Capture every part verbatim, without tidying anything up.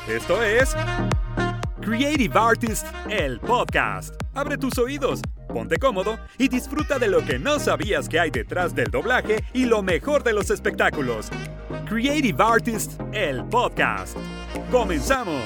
Esto es Creative Artists, el podcast. Abre tus oídos, ponte cómodo y disfruta de lo que no sabías que hay detrás del doblaje y lo mejor de los espectáculos. Creative Artists, el podcast. ¡Comenzamos!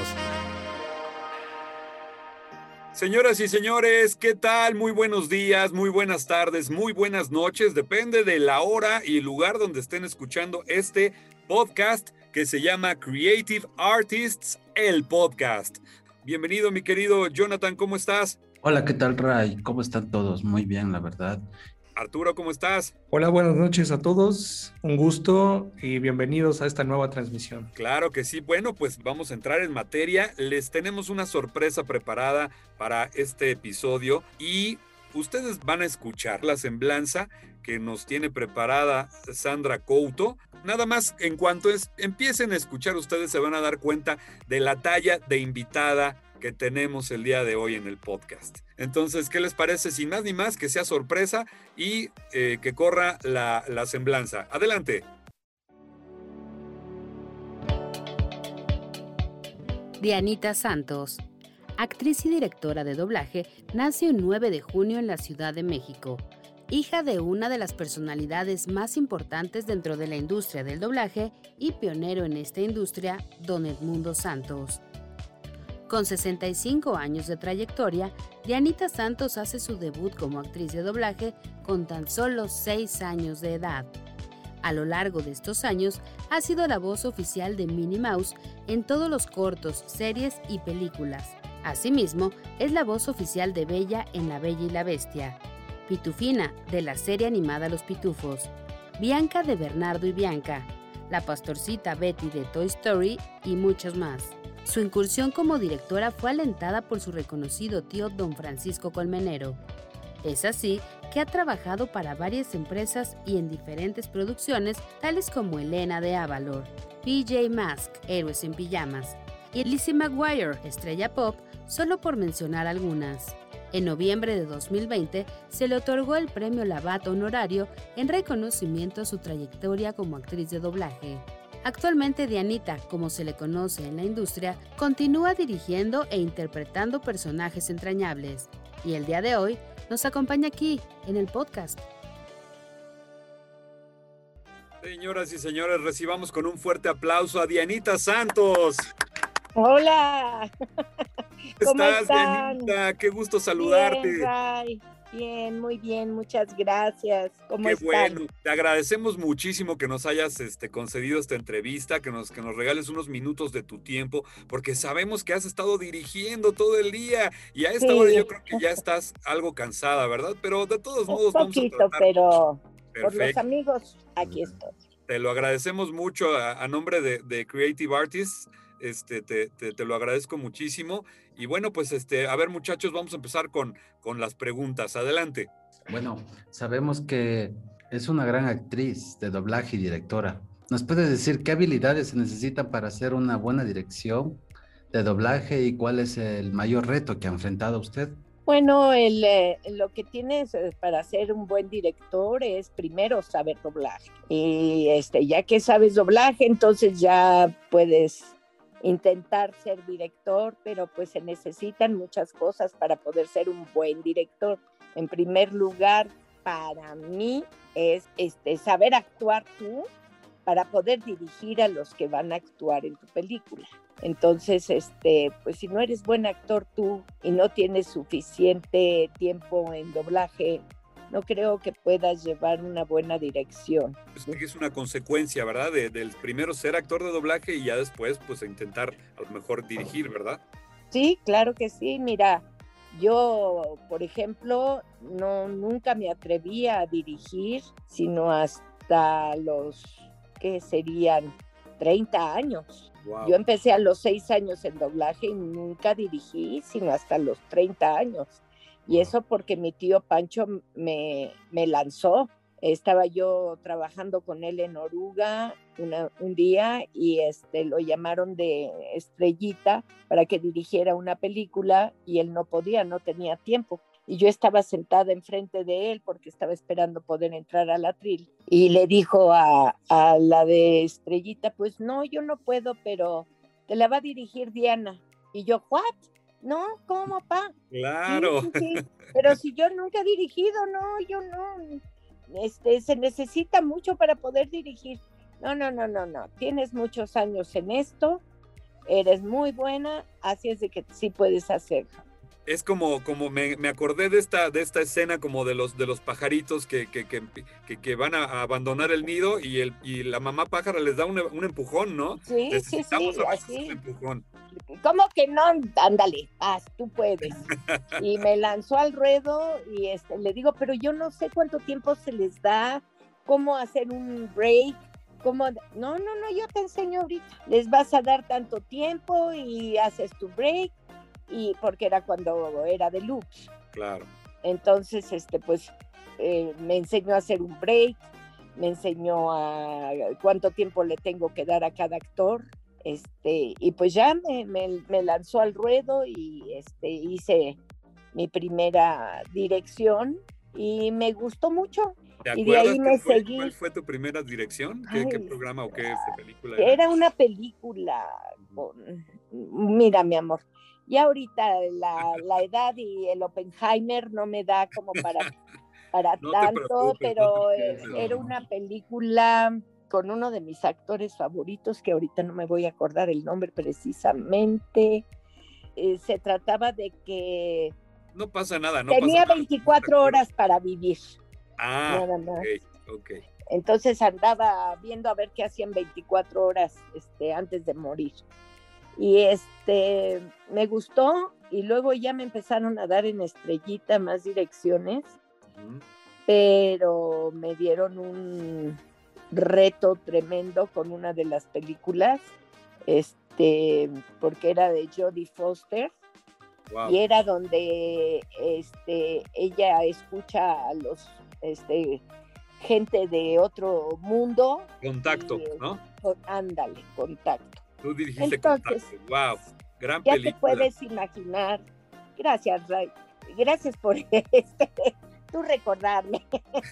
Señoras y señores, ¿qué tal? Muy buenos días, muy buenas tardes, muy buenas noches. Depende de la hora y el lugar donde estén escuchando este podcast que se llama Creative Artists, el podcast. Bienvenido, mi querido Jonathan, ¿cómo estás? Hola, ¿qué tal, Ray? ¿Cómo están todos? Muy bien, la verdad. Arturo, ¿cómo estás? Hola, buenas noches a todos. Un gusto y bienvenidos a esta nueva transmisión. Claro que sí. Bueno, pues vamos a entrar en materia. Les tenemos una sorpresa preparada para este episodio y ustedes van a escuchar la semblanza que nos tiene preparada Sandra Couto. Nada más, en cuanto es, empiecen a escuchar, ustedes se van a dar cuenta de la talla de invitada que tenemos el día de hoy en el podcast. Entonces, ¿qué les parece? Sin más ni más, que sea sorpresa y eh, que corra la, la semblanza. Adelante. Dianita Santos, actriz y directora de doblaje, nació el nueve de junio en la Ciudad de México, hija de una de las personalidades más importantes dentro de la industria del doblaje y pionero en esta industria, don Edmundo Santos. Con sesenta y cinco años de trayectoria, Dianita Santos hace su debut como actriz de doblaje con tan solo seis años de edad. A lo largo de estos años, ha sido la voz oficial de Minnie Mouse en todos los cortos, series y películas. Asimismo, es la voz oficial de Bella en La Bella y la Bestia, Pitufina de la serie animada Los Pitufos, Bianca de Bernardo y Bianca, la pastorcita Betty de Toy Story y muchos más. Su incursión como directora fue alentada por su reconocido tío don Francisco Colmenero. Es así que ha trabajado para varias empresas y en diferentes producciones, tales como Elena de Avalor, P J Masks, Héroes en Pijamas, y Lizzie McGuire, estrella pop, solo por mencionar algunas. En noviembre de dos mil veinte se le otorgó el premio Labat honorario en reconocimiento a su trayectoria como actriz de doblaje. Actualmente Dianita, como se le conoce en la industria, continúa dirigiendo e interpretando personajes entrañables, y el día de hoy nos acompaña aquí, en el podcast. Señoras y señores, recibamos con un fuerte aplauso a Dianita Santos. Hola. ¿Cómo estás, están? Dianita? Qué gusto saludarte. Bien, Ray. Bien, muy bien, muchas gracias. ¿Cómo Qué están? bueno. Te agradecemos muchísimo que nos hayas este, concedido esta entrevista, que nos, que nos regales unos minutos de tu tiempo, porque sabemos que has estado dirigiendo todo el día y a esta Sí. hora yo creo que ya estás algo cansada, ¿verdad? Pero de todos Un modos vamos a poquito, tratar. pero por los Perfecto. amigos, aquí estoy. Te lo agradecemos mucho a, a nombre de, de Creative Artists. Este, te, te, te lo agradezco muchísimo. Y bueno, pues este, a ver, muchachos, vamos a empezar con, con las preguntas. Adelante. Bueno, sabemos que es una gran actriz de doblaje y directora. ¿Nos puede decir qué habilidades se necesitan para hacer una buena dirección de doblaje y cuál es el mayor reto que ha enfrentado usted? Bueno, el, eh, lo que tienes eh, para ser un buen director es primero saber doblaje. Y este, ya que sabes doblaje, entonces ya puedes intentar ser director, pero pues se necesitan muchas cosas para poder ser un buen director. En primer lugar, para mí es este, saber actuar tú para poder dirigir a los que van a actuar en tu película. Entonces, este, pues si no eres buen actor tú y no tienes suficiente tiempo en doblaje, no creo que puedas llevar una buena dirección. Es, es una consecuencia, ¿verdad? De, del primero ser actor de doblaje y ya después, pues, intentar a lo mejor dirigir, ¿verdad? Sí, claro que sí. Mira, yo, por ejemplo, no, nunca me atreví a dirigir, sino hasta los, ¿qué serían? treinta años. Wow. Yo empecé a los seis años en doblaje y nunca dirigí, sino hasta los treinta años. Y eso porque mi tío Pancho me, me lanzó. Estaba yo trabajando con él en Oruga una, un día y este, lo llamaron de estrellita para que dirigiera una película y él no podía, no tenía tiempo. Y yo estaba sentada enfrente de él porque estaba esperando poder entrar al atril. Y le dijo a, a la de estrellita, pues no, yo no puedo, pero te la va a dirigir Diana. Y yo, ¿what? No, ¿cómo, pa? Claro. Sí, sí, sí. Pero si yo nunca he dirigido, no, yo no. Este, se necesita mucho para poder dirigir. No, no, no, no, no. Tienes muchos años en esto, eres muy buena, así es de que sí puedes hacerlo. Es como, como me, me acordé de esta, de esta escena como de los, de los pajaritos que, que, que, que, que van a, a abandonar el nido y, el, y la mamá pájara les da un, un empujón, ¿no? Sí, Necesitamos sí, sí, a veces así. un empujón. ¿Cómo que no? Ándale, haz, tú puedes. Y me lanzó al ruedo y este, le digo, pero yo no sé cuánto tiempo se les da, cómo hacer un break, cómo... No, no, no, yo te enseño ahorita. Les vas a dar tanto tiempo y haces tu break, y porque era cuando era de loops. Claro. Entonces, este, pues, eh, me enseñó a hacer un break, me enseñó a cuánto tiempo le tengo que dar a cada actor. Este, y pues ya me, me, me lanzó al ruedo y este, hice mi primera dirección y me gustó mucho. ¿Te Y de acuerdas ahí me fue, seguí. cuál fue tu primera dirección? ¿Qué, Ay, qué programa o qué película era? Era una película con... Mira, mi amor, ya ahorita la, la edad y el Oppenheimer no me da como para, para No te tanto, preocupes, pero no te preocupes, era no. una película con uno de mis actores favoritos, que ahorita no me voy a acordar el nombre precisamente. Eh, se trataba de que No pasa nada, no tenía pasa nada. veinticuatro horas para vivir, Ah, nada más. ok, ok. Entonces andaba viendo a ver qué hacían veinticuatro horas este, antes de morir. Y este, me gustó y luego ya me empezaron a dar en estrellita más direcciones, Uh-huh. pero me dieron un reto tremendo con una de las películas, este, porque era de Jodie Foster. Wow. Y era donde este, ella escucha a los este, gente de otro mundo. Contacto, y, ¿no? Con, ándale, Contacto. Tú dirigiste Entonces, Contacto. Wow, gran ya película. Te puedes imaginar. Gracias, Ray. Gracias por este, tú recordarme.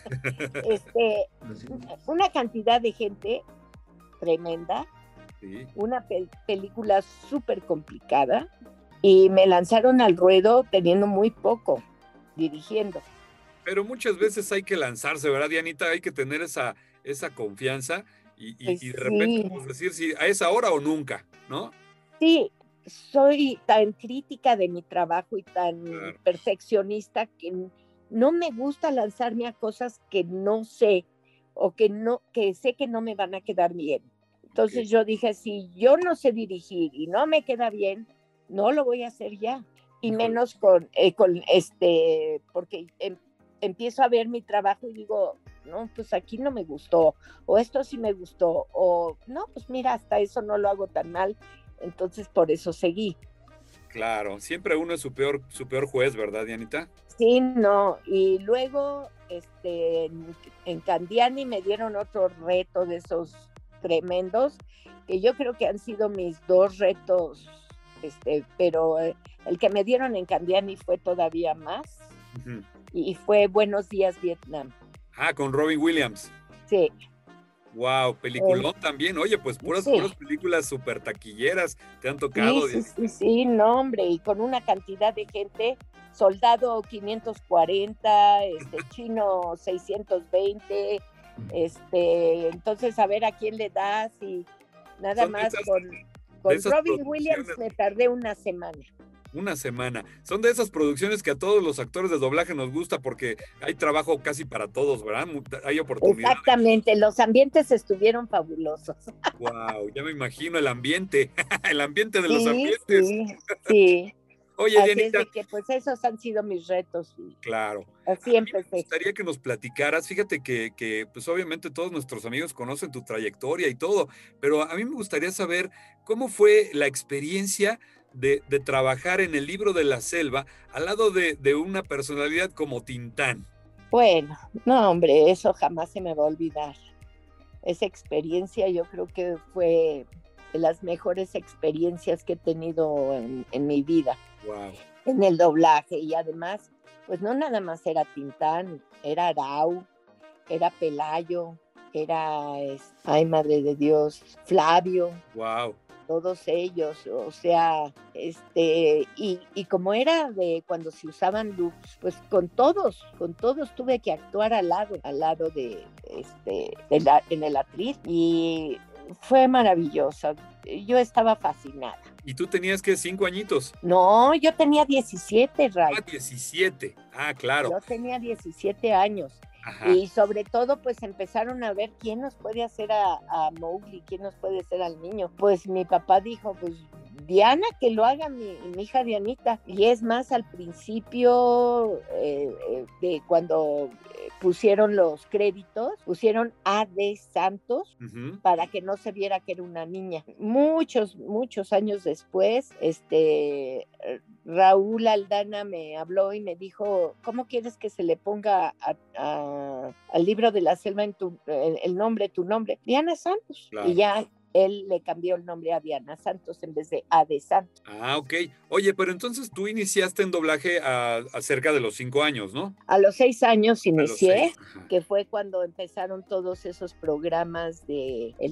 este, una cantidad de gente tremenda. Sí. Una pe- película súper complicada. Y me lanzaron al ruedo teniendo muy poco, dirigiendo. Pero muchas veces hay que lanzarse, ¿verdad, Dianita? Hay que tener esa, esa confianza y, y, pues y de repente sí. Pues decir si a esa hora o nunca, ¿no? Sí, soy tan crítica de mi trabajo y tan claro. perfeccionista que no me gusta lanzarme a cosas que no sé o que, no, que sé que no me van a quedar bien. Entonces okay. yo dije, si yo no sé dirigir y no me queda bien, no lo voy a hacer ya, y menos con, eh, con este, porque em, empiezo a ver mi trabajo y digo, no, pues aquí no me gustó, o esto sí me gustó, o no, pues mira, hasta eso no lo hago tan mal, entonces por eso seguí. Claro, siempre uno es su peor, su peor juez, ¿verdad, Dianita? Sí, no, y luego este, en, en Candiani me dieron otro reto de esos tremendos, que yo creo que han sido mis dos retos. Este, pero eh, el que me dieron en Candiani fue todavía más uh-huh. y fue Buenos Días Vietnam. Ah, con Robin Williams. Sí. Wow, peliculón eh, también. Oye, pues puras, sí. puras películas súper taquilleras te han tocado. Sí, sí, sí, sí, no, hombre, y con una cantidad de gente, Soldado quinientos cuarenta, este, Chino seiscientos veinte, este, entonces a ver a quién le das y nada Son más esas... con... Con Robin Williams me tardé una semana. Una semana. Son de esas producciones que a todos los actores de doblaje nos gusta porque hay trabajo casi para todos, ¿verdad? Hay oportunidades. Exactamente, los ambientes estuvieron fabulosos. Wow, ya me imagino el ambiente, el ambiente de sí, los ambientes. Sí, sí. Oye, así Dianita. Es de que, pues esos han sido mis retos. Y claro. Así a empecé. Mí me gustaría que nos platicaras, fíjate que, que, pues obviamente todos nuestros amigos conocen tu trayectoria y todo, pero a mí me gustaría saber cómo fue la experiencia de, de trabajar en el libro de la selva al lado de, de una personalidad como Tintán. Bueno, no, hombre, eso jamás se me va a olvidar. Esa experiencia yo creo que fue de las mejores experiencias que he tenido en, en mi vida. Wow. En el doblaje, y además, pues no nada más era Tintán, era Arau, era Pelayo, era, es, ay madre de Dios, Flavio. Wow. todos ellos, o sea, este, y, y como era de cuando se usaban loops, pues con todos, con todos tuve que actuar al lado, al lado de, este, de la, en el atril, y fue maravilloso. Yo estaba fascinada. ¿Y tú tenías que cinco añitos? No, yo tenía diecisiete, Ray. Ah, diecisiete. Ah, claro. Yo tenía diecisiete años. Ajá. Y sobre todo, pues empezaron a ver quién nos puede hacer a, a Mowgli, quién nos puede hacer al niño. Pues mi papá dijo, pues Diana, que lo haga mi, mi hija Dianita. Y es más, al principio eh, eh, de cuando eh, pusieron los créditos, pusieron A D Santos Uh-huh. para que no se viera que era una niña. Muchos, muchos años después, este... Raúl Aldana me habló y me dijo, ¿cómo quieres que se le ponga a, a, al libro de la selva en tu, el, el nombre, tu nombre? Diana Santos. Claro. Y ya él le cambió el nombre a Diana Santos en vez de A de Santos. Ah, ok. Oye, pero entonces tú iniciaste en doblaje a, a cerca de los cinco años, ¿no? A los seis años A los inicié, seis. Ajá. que fue cuando empezaron todos esos programas de El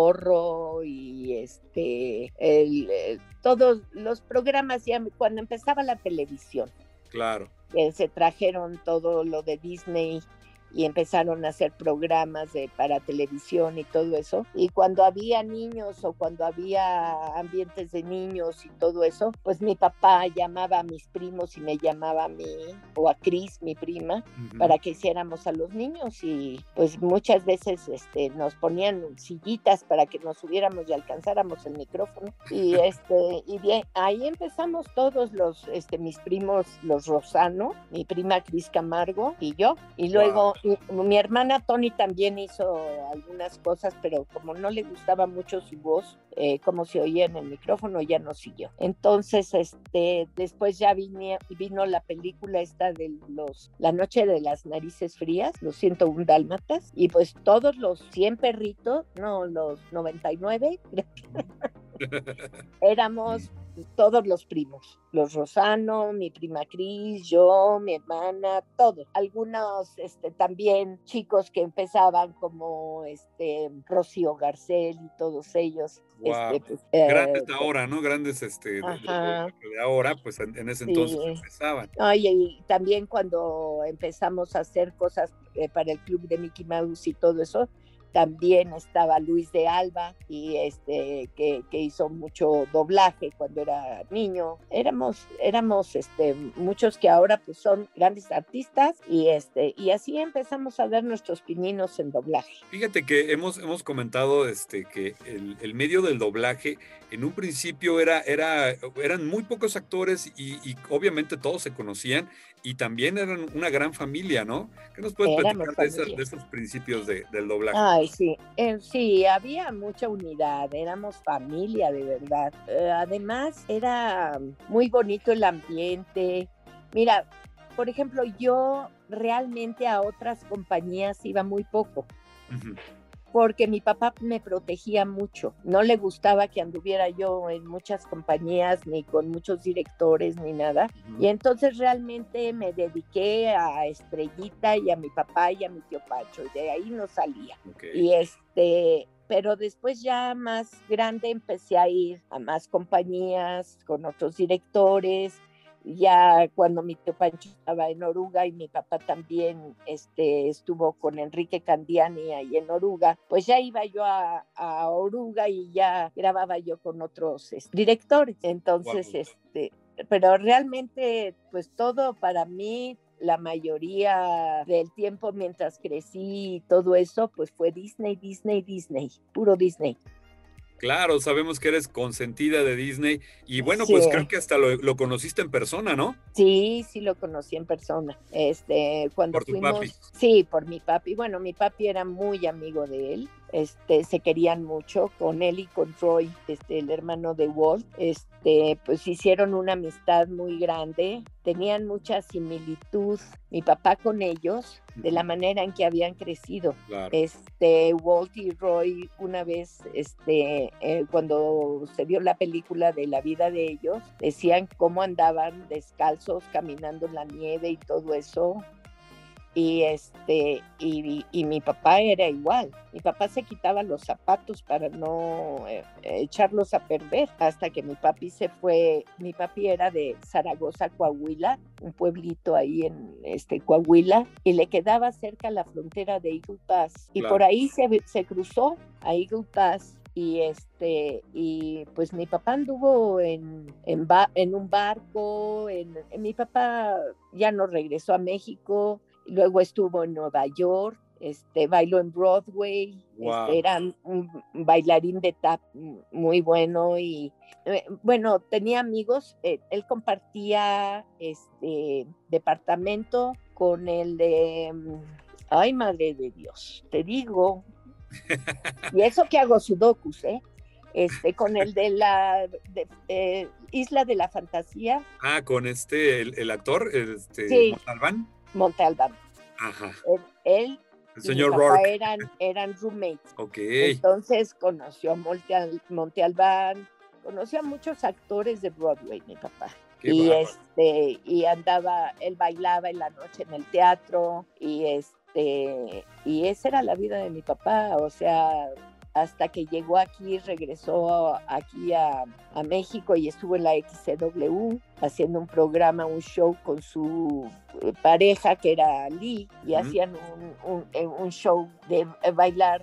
Zorro y este, el, el, todos los programas ya cuando empezaba la televisión. Claro. Eh, se trajeron todo lo de Disney y empezaron a hacer programas de, para televisión y todo eso. Y cuando había niños o cuando había ambientes de niños y todo eso, pues mi papá llamaba a mis primos y me llamaba a mí o a Cris, mi prima, uh-huh. para que hiciéramos a los niños. Y pues muchas veces este, nos ponían sillitas para que nos subiéramos y alcanzáramos el micrófono. Y, este, y bien, ahí empezamos todos los, este, mis primos, los Rosano, mi prima Cris Camargo y yo. Y luego... Wow. Mi hermana Tony también hizo algunas cosas, pero como no le gustaba mucho su voz, eh, como se oía en el micrófono, ya no siguió. Entonces, este, después ya vine, vino la película esta de los, La Noche de las Narices Frías, los ciento uno Dálmatas, y pues todos los cien perritos, no, los noventa y nueve, éramos todos los primos, los Rosano, mi prima Cris, yo, mi hermana, todos. Algunos este, también chicos que empezaban como este, Rocío Garcel y todos ellos. Wow. Este, pues, Grandes eh, ahora, ¿no? Grandes este, de, ajá. de, de ahora, pues en, en ese entonces sí. empezaban. Ay, y también cuando empezamos a hacer cosas eh, para el club de Mickey Mouse y todo eso, también estaba Luis de Alba y este que, que hizo mucho doblaje cuando era niño. Éramos, éramos este, muchos que ahora pues son grandes artistas y este y así empezamos a dar nuestros pininos en doblaje. Fíjate que hemos, hemos comentado este, que el, el medio del doblaje en un principio era, era, eran muy pocos actores y, y obviamente todos se conocían y también eran una gran familia, ¿no? ¿Qué nos puedes Éramos platicar de, esa, de esos principios de, del doblaje? Ay, sí, eh, sí, había mucha unidad, éramos familia de verdad. Eh, además, era muy bonito el ambiente. Mira, por ejemplo, yo realmente a otras compañías iba muy poco. Uh-huh. Porque mi papá me protegía mucho. No le gustaba que anduviera yo en muchas compañías, ni con muchos directores, ni nada. Uh-huh. Y entonces realmente me dediqué a Estrellita y a mi papá y a mi tío Pacho. Y de ahí no salía. Okay. Y este... Pero después ya más grande empecé a ir a más compañías, con otros directores. Ya cuando mi tío Pancho estaba en Oruga y mi papá también este, estuvo con Enrique Candiani ahí en Oruga, pues ya iba yo a, a Oruga y ya grababa yo con otros este, directores. Entonces, wow. este, pero realmente, pues todo para mí, la mayoría del tiempo mientras crecí y todo eso, pues fue Disney, Disney, Disney, puro Disney. Claro, sabemos que eres consentida de Disney y bueno, sí. pues creo que hasta lo, lo conociste en persona, ¿no? Sí, sí lo conocí en persona. Este, cuando por tu fuimos, papi. Sí, por mi papi. Bueno, mi papi era muy amigo de él. Este, se querían mucho con él y con Troy, este, el hermano de Walt. Este, pues hicieron una amistad muy grande. Tenían mucha similitud mi papá con ellos, de la manera en que habían crecido. Claro. Este, Walt y Roy una vez, este, eh, cuando se vio la película de la vida de ellos, decían cómo andaban descalzos caminando en la nieve y todo eso. y este y, y mi papá era igual. Mi papá se quitaba los zapatos para no eh, echarlos a perder, hasta que mi papi se fue. Mi papi era de Zaragoza, Coahuila, un pueblito ahí en este Coahuila, y le quedaba cerca la frontera de Eagle Pass, y Claro. por ahí se, se cruzó a Eagle Pass. Y este y pues mi papá anduvo en, en, ba- en un barco. En, en- mi papá ya no regresó a México, luego estuvo en Nueva York, este, bailó en Broadway. Wow. Este, era un bailarín de tap muy bueno. Y eh, bueno, tenía amigos. Eh, él compartía este departamento con el de, ay, madre de Dios, te digo. Y eso que hago sudokus, ¿eh? Este, con el de la de, eh, Isla de la Fantasía. Ah, con este, el, el actor, este, Sí. Montalbán. Monte Albán. Ajá. Él, él El y señor mi papá Rourke. eran, eran roommates. Ok. Entonces conoció a Monte, Al- Monte Albán, conoció a muchos actores de Broadway, mi papá. Qué y bárbaro. este, y andaba, él bailaba en la noche en el teatro, y este, y esa era la vida de mi papá. O sea, hasta que llegó aquí, regresó aquí a, a México y estuvo en la X C W haciendo un programa, un show con su eh, pareja, que era Lee, y Ujú. hacían un, un, eh, un show de eh, bailar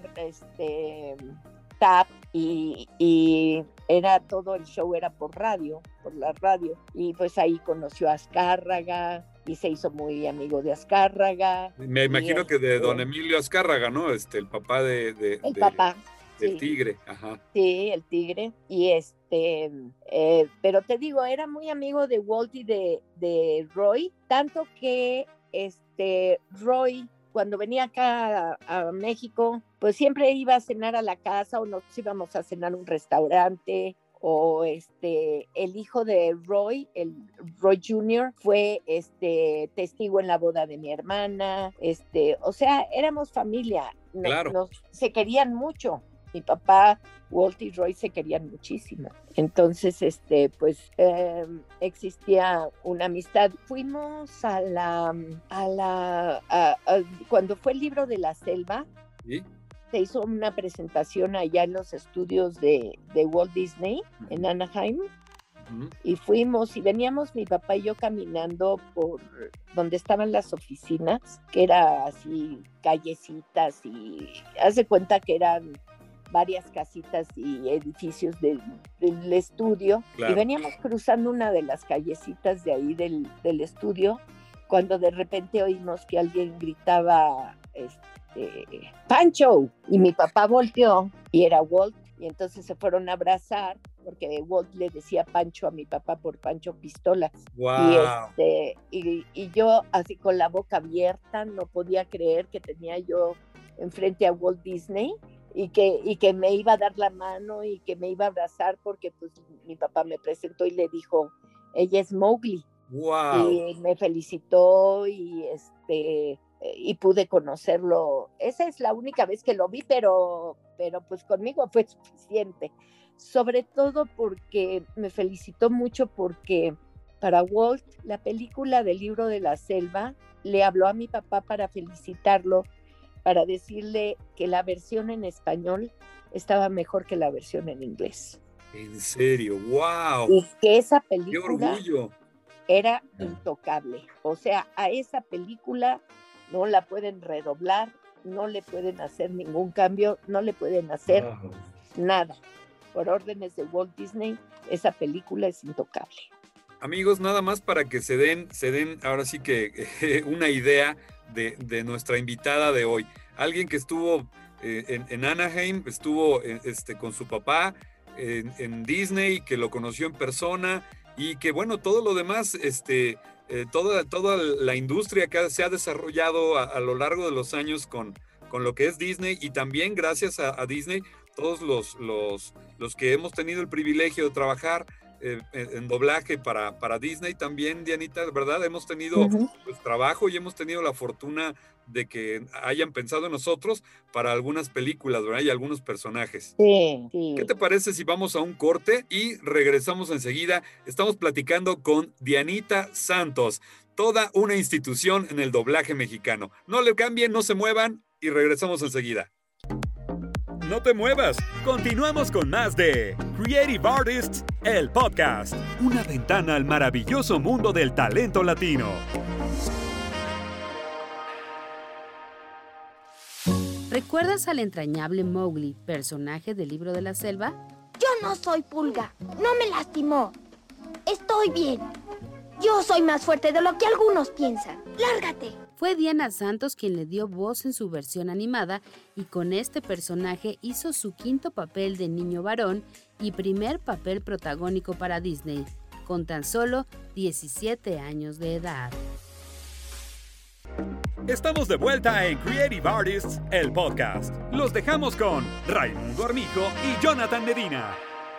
este tap, y, y era todo el show era por radio, por la radio, y pues ahí conoció a Azcárraga y se hizo muy amigo de Azcárraga. Me Y, imagino que de este, don Emilio Azcárraga, ¿no? Este, el papá de, de- el de- papá, del sí. tigre. Ajá. Sí, el tigre. Y este, eh, pero te digo, era muy amigo de Walt y de, de Roy, tanto que este Roy, cuando venía acá a, a México, pues siempre iba a cenar a la casa, o nos íbamos a cenar a un restaurante. O este, el hijo de Roy, el Roy junior, fue este testigo en la boda de mi hermana. Este, o sea, éramos familia. No- Claro. nos, se querían mucho. Mi papá, Walt y Roy se querían muchísimo. Entonces, este, pues eh, existía una amistad. Fuimos a la, a la, a- a- cuando fue el libro de la selva, ¿Sí? se hizo una presentación allá en los estudios de, de Walt Disney, en Anaheim, Ujú. y fuimos y veníamos mi papá y yo caminando por donde estaban las oficinas, que era así callecitas, y haz de cuenta que eran varias casitas y edificios del, del estudio. Claro. Y veníamos cruzando una de las callecitas de ahí del, del estudio, cuando de repente oímos que alguien gritaba, este, ¡Pancho! Y mi papá volteó y era Walt, y entonces se fueron a abrazar, porque Walt le decía Pancho a mi papá por Pancho Pistolas. Wow. Y, este, y, y yo así con la boca abierta, no podía creer que tenía yo enfrente a Walt Disney, y que, y que me iba a dar la mano y que me iba a abrazar, porque pues mi papá me presentó y le dijo, ella es Mowgli. Wow. Y me felicitó, y este y pude conocerlo. Esa es la única vez que lo vi, pero, pero pues conmigo fue suficiente. Sobre todo porque me felicitó mucho, porque para Walt la película del Libro de la Selva le habló a mi papá para felicitarlo, para decirle que la versión en español estaba mejor que la versión en inglés. En serio, wow. Y que esa Qué película orgullo. era intocable. O sea, a esa película no la pueden redoblar, no le pueden hacer ningún cambio, no le pueden hacer Wow. nada. Por órdenes de Walt Disney, esa película es intocable. Amigos, nada más para que se den, se den ahora sí que eh, una idea de, de nuestra invitada de hoy. Alguien que estuvo eh, en, en Anaheim, estuvo eh, este, con su papá en, en Disney, que lo conoció en persona, y que bueno, todo lo demás, este, eh, toda, toda la industria que se ha desarrollado a, a lo largo de los años con, con lo que es Disney, y también gracias a, a Disney, todos los, los, los que hemos tenido el privilegio de trabajar eh, en, en doblaje para, para Disney también, Dianita, ¿verdad? Hemos tenido Uh-huh. pues, trabajo, y hemos tenido la fortuna de que hayan pensado en nosotros para algunas películas, ¿verdad? Y algunos personajes. Sí, sí. ¿Qué te parece si vamos a un corte y regresamos enseguida? Estamos platicando con Dianita Santos, toda una institución en el doblaje mexicano. No le cambien, no se muevan y regresamos enseguida. No te muevas, continuamos con más de Creative Artists, el podcast. Una ventana al maravilloso mundo del talento latino. ¿Recuerdas al entrañable Mowgli, personaje del Libro de la Selva? Yo no soy pulga, no me lastimó. Estoy bien. Yo soy más fuerte de lo que algunos piensan. ¡Lárgate! Fue Diana Santos quien le dio voz en su versión animada y con este personaje hizo su quinto papel de niño varón y primer papel protagónico para Disney, con tan solo diecisiete años de edad. Estamos de vuelta en Creative Artists, el podcast. Los dejamos con Raimundo Armijo y Jonathan Medina.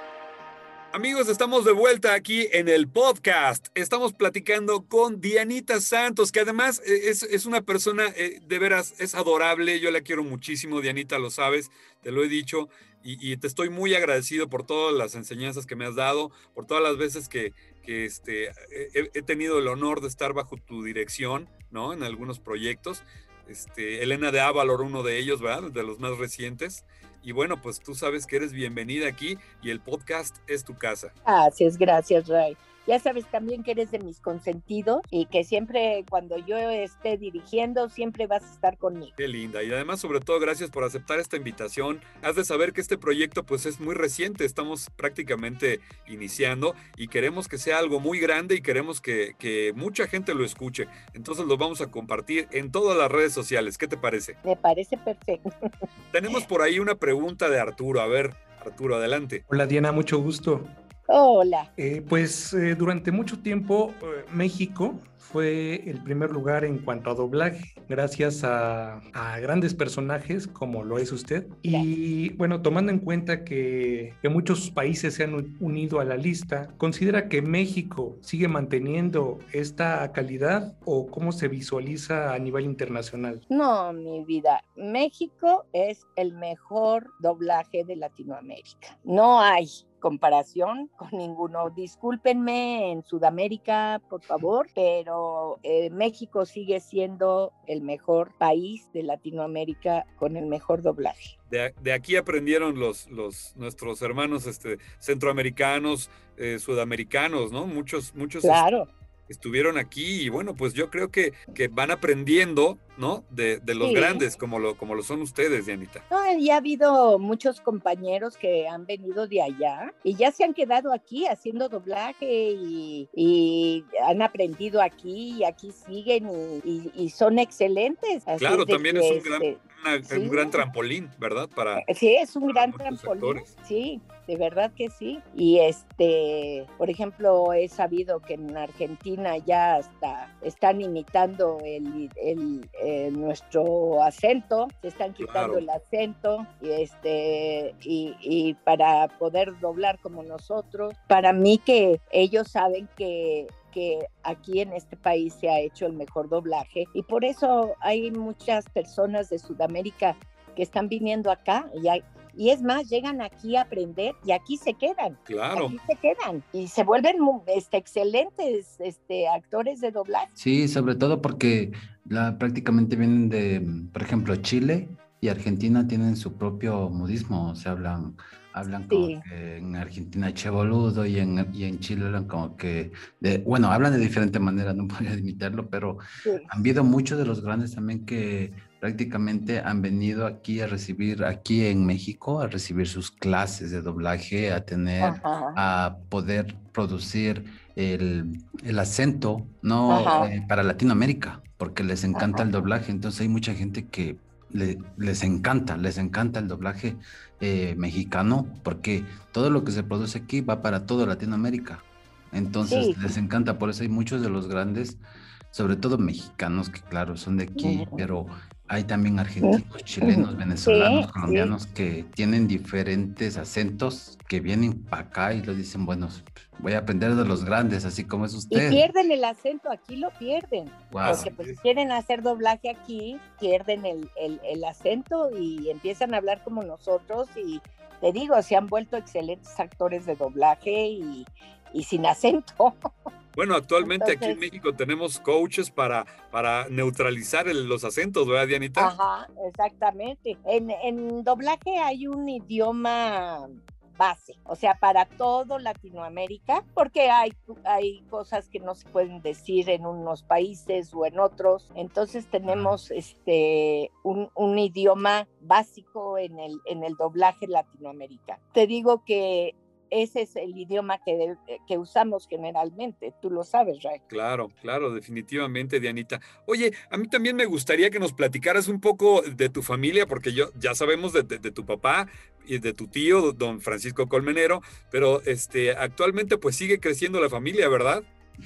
Amigos, estamos de vuelta aquí en el podcast. Estamos platicando con Dianita Santos, que además es, es una persona, eh, de veras, es adorable. Yo la quiero muchísimo, Dianita, lo sabes, te lo he dicho. Y, y te estoy muy agradecido por todas las enseñanzas que me has dado, por todas las veces que, que este, he, he tenido el honor de estar bajo tu dirección, ¿no? En algunos proyectos. Este, Elena de Avalor, uno de ellos, ¿verdad? De los más recientes. Y bueno, pues tú sabes que eres bienvenida aquí y el podcast es tu casa. Gracias, gracias, Ray. Ya sabes también que eres de mis consentidos y que siempre cuando yo esté dirigiendo, siempre vas a estar conmigo. Qué linda. Y además, sobre todo, gracias por aceptar esta invitación. Has de saber que este proyecto pues es muy reciente, estamos prácticamente iniciando y queremos que sea algo muy grande y queremos que, que mucha gente lo escuche. Entonces lo vamos a compartir en todas las redes sociales. ¿Qué te parece? Me parece perfecto. Tenemos por ahí una pregunta de Arturo. A ver, Arturo, adelante. Hola Diana, mucho gusto. Hola. Eh, pues eh, durante mucho tiempo eh, México fue el primer lugar en cuanto a doblaje, gracias a, a grandes personajes como lo es usted. Y bueno, tomando en cuenta que, que muchos países se han unido a la lista, ¿considera que México sigue manteniendo esta calidad o cómo se visualiza a nivel internacional? No, mi vida, México es el mejor doblaje de Latinoamérica. No hay comparación con ninguno. Discúlpenme en Sudamérica, por favor, pero eh, México sigue siendo el mejor país de Latinoamérica con el mejor doblaje. De, de aquí aprendieron los, los nuestros hermanos este, centroamericanos, eh, sudamericanos, ¿no? Muchos, muchos. Claro. Este, estuvieron aquí y bueno, pues yo creo que, que van aprendiendo, ¿no? De, de los sí. grandes, como lo, como lo son ustedes, Dianita. No, y ha habido muchos compañeros que han venido de allá y ya se han quedado aquí haciendo doblaje y, y han aprendido aquí y aquí siguen y, y, y son excelentes. Así claro, también que, es un gran, este, una, sí. un gran trampolín, ¿verdad? Para, sí, es un para gran trampolín, actores. Sí, de verdad que sí. Y este, por ejemplo, he sabido que en Argentina ya hasta están imitando el, el, el nuestro acento, se están quitando Claro. el acento y este y, y para poder doblar como nosotros. Para mí que ellos saben que que aquí en este país se ha hecho el mejor doblaje y por eso hay muchas personas de Sudamérica que están viniendo acá y, hay, y es más, llegan aquí a aprender y aquí se quedan. Claro. Aquí se quedan y se vuelven este, excelentes este, actores de doblaje. Sí, sobre todo porque la, prácticamente vienen de, por ejemplo, Chile y Argentina tienen su propio modismo, o sea, hablan, hablan como Sí. que en Argentina che boludo y en, y en Chile hablan como que, de, bueno, hablan de diferente manera, no podría imitarlo, pero Sí. han habido muchos de los grandes también que prácticamente han venido aquí a recibir, aquí en México, a recibir sus clases de doblaje, a tener, Ajá. a poder producir el, el acento, ¿no? Eh, para Latinoamérica, porque les encanta Ajá. el doblaje, entonces hay mucha gente que le, les encanta, les encanta el doblaje eh, mexicano, porque todo lo que se produce aquí va para toda Latinoamérica, entonces Sí. les encanta, por eso hay muchos de los grandes, sobre todo mexicanos, que claro, son de aquí, Ujú. pero hay también argentinos, chilenos, venezolanos, Sí, colombianos sí. que tienen diferentes acentos que vienen para acá y lo dicen, bueno, voy a aprender de los grandes, así como es Y usted. pierden el acento, aquí lo pierden. Wow. Porque pues, si quieren hacer doblaje aquí, pierden el, el, el acento y empiezan a hablar como nosotros y te digo, se han vuelto excelentes actores de doblaje y, y sin acento. Bueno, actualmente Entonces, aquí en México tenemos coaches para, para neutralizar el, los acentos, ¿verdad, Dianita? Ajá, exactamente. En, en doblaje hay un idioma base, o sea, para todo Latinoamérica, porque hay, hay cosas que no se pueden decir en unos países o en otros, entonces tenemos este, un, un idioma básico en el, en el doblaje latinoamericano. Te digo que ese es el idioma que, que usamos generalmente, tú lo sabes, Ray. Claro, claro, definitivamente, Dianita. Oye, a mí también me gustaría que nos platicaras un poco de tu familia, porque yo ya sabemos de, de, de tu papá y de tu tío, don Francisco Colmenero, pero este, actualmente pues sigue creciendo la familia, ¿verdad?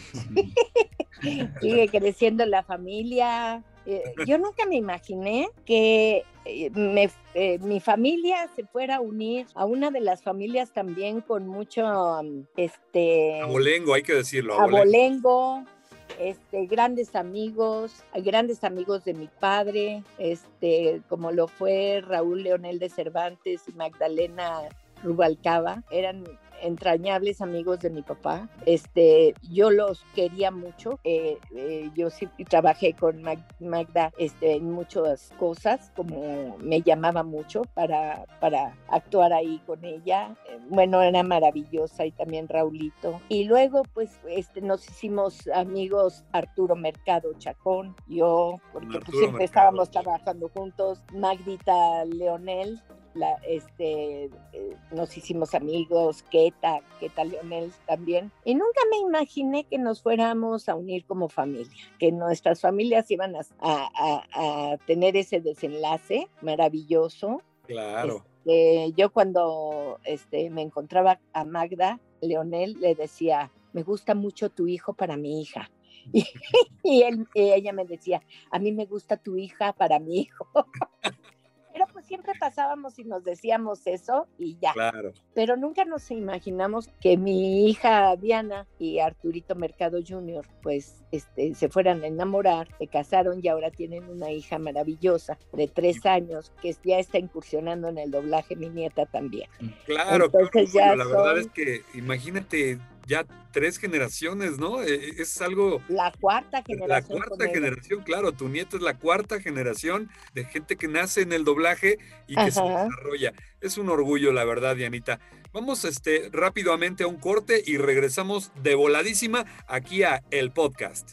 Sigue creciendo la familia. Eh, yo nunca me imaginé que eh, me, eh, mi familia se fuera a unir a una de las familias también con mucho, um, este... Abolengo, hay que decirlo. Abolengo. abolengo, este, grandes amigos, grandes amigos de mi padre, este, como lo fue Raúl Leonel de Cervantes y Magdalena Rubalcaba, eran entrañables amigos de mi papá. Este, yo los quería mucho. Eh, eh, yo sí trabajé con Mag Magda este, en muchas cosas, como me llamaba mucho para, para actuar ahí con ella. Eh, bueno, era maravillosa, y también Raulito. Y luego, pues, este, nos hicimos amigos Arturo Mercado Chacón, yo, porque pues, siempre Mercado. estábamos trabajando juntos, Magdita Leonel. La, este, eh, nos hicimos amigos, Queta, Queta Leonel también, y nunca me imaginé que nos fuéramos a unir como familia, que nuestras familias iban a, a, a, a tener ese desenlace maravilloso. Claro. Este, yo cuando este, me encontraba a Magda Leonel le decía, me gusta mucho tu hijo para mi hija. Y, y, él, y ella me decía, a mí me gusta tu hija para mi hijo. Pero pues siempre pasábamos y nos decíamos eso y ya. Claro. Pero nunca nos imaginamos que mi hija Diana y Arturito Mercado junior pues este, se fueran a enamorar, se casaron y ahora tienen una hija maravillosa de tres años que ya está incursionando en el doblaje, mi nieta también. Claro, entonces claro, ya la son... verdad es que imagínate ya tres generaciones, ¿no? Es algo... La cuarta generación. La cuarta generación, claro, tu nieta es la cuarta generación de gente que nace en el doblaje y que Ajá. se desarrolla. Es un orgullo, la verdad, Dianita. Vamos este, rápidamente a un corte y regresamos de voladísima aquí a El Podcast.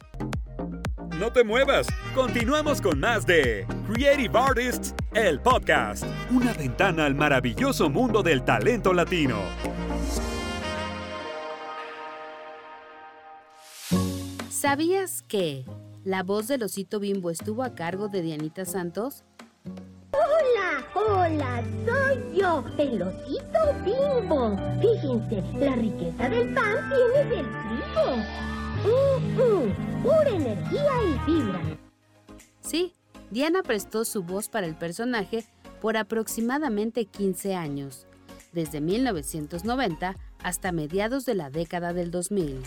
No te muevas, continuamos con más de Creative Artists, El Podcast. Una ventana al maravilloso mundo del talento latino. ¿Sabías que la voz del osito Bimbo estuvo a cargo de Dianita Santos? ¡Hola! ¡Hola! ¡Soy yo, el osito Bimbo! Fíjense, la riqueza del pan viene del trigo. ¡Uh, uh! ¡Pura energía y vibra! Sí, Diana prestó su voz para el personaje por aproximadamente quince años, desde mil novecientos noventa hasta mediados de la década del dos mil.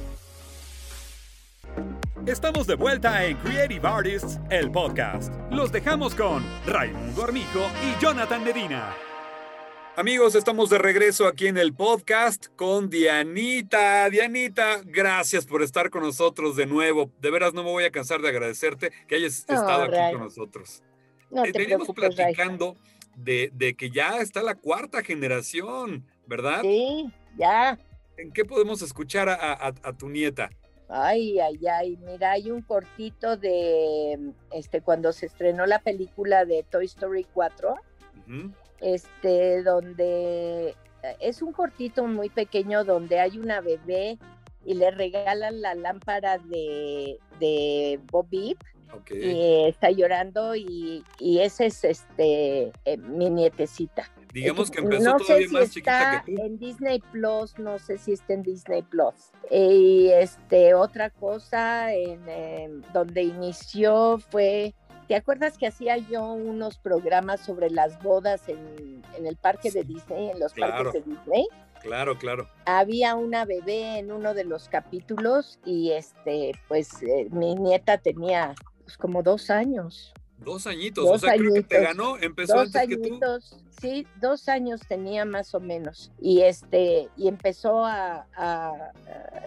Estamos de vuelta en Creative Artists, el podcast. Los dejamos con Raimundo Armijo y Jonathan Medina. Amigos, estamos de regreso aquí en el podcast con Dianita. Dianita, gracias por estar con nosotros de nuevo. De veras no me voy a cansar de agradecerte que hayas no, estado aquí Ray. con nosotros. No te Venimos platicando Ray. de, de que ya está la cuarta generación, ¿verdad? Sí, ya. ¿En qué podemos escuchar a, a, a tu nieta? Ay, ay, ay, mira, hay un cortito de, este, cuando se estrenó la película de Toy Story cuatro, uh-huh. este, donde, es un cortito muy pequeño donde hay una bebé y le regalan la lámpara de, de Bob Beep, okay. y está llorando y, y ese es, este, eh, mi nietecita. Digamos que empezó no todavía sé si más está chiquita que tú. En Disney Plus, no sé si está en Disney Plus. Y este, otra cosa en, eh, donde inició fue, ¿te acuerdas que hacía yo unos programas sobre las bodas en, en el parque de Disney, en los claro. parques de Disney? Claro, claro. Había una bebé en uno de los capítulos y este, pues eh, mi nieta tenía pues, como dos años. Dos añitos, dos o sea, añitos, creo que te ganó, empezó dos antes añitos, que tú. Sí, dos años tenía más o menos. Y este, y empezó a, a,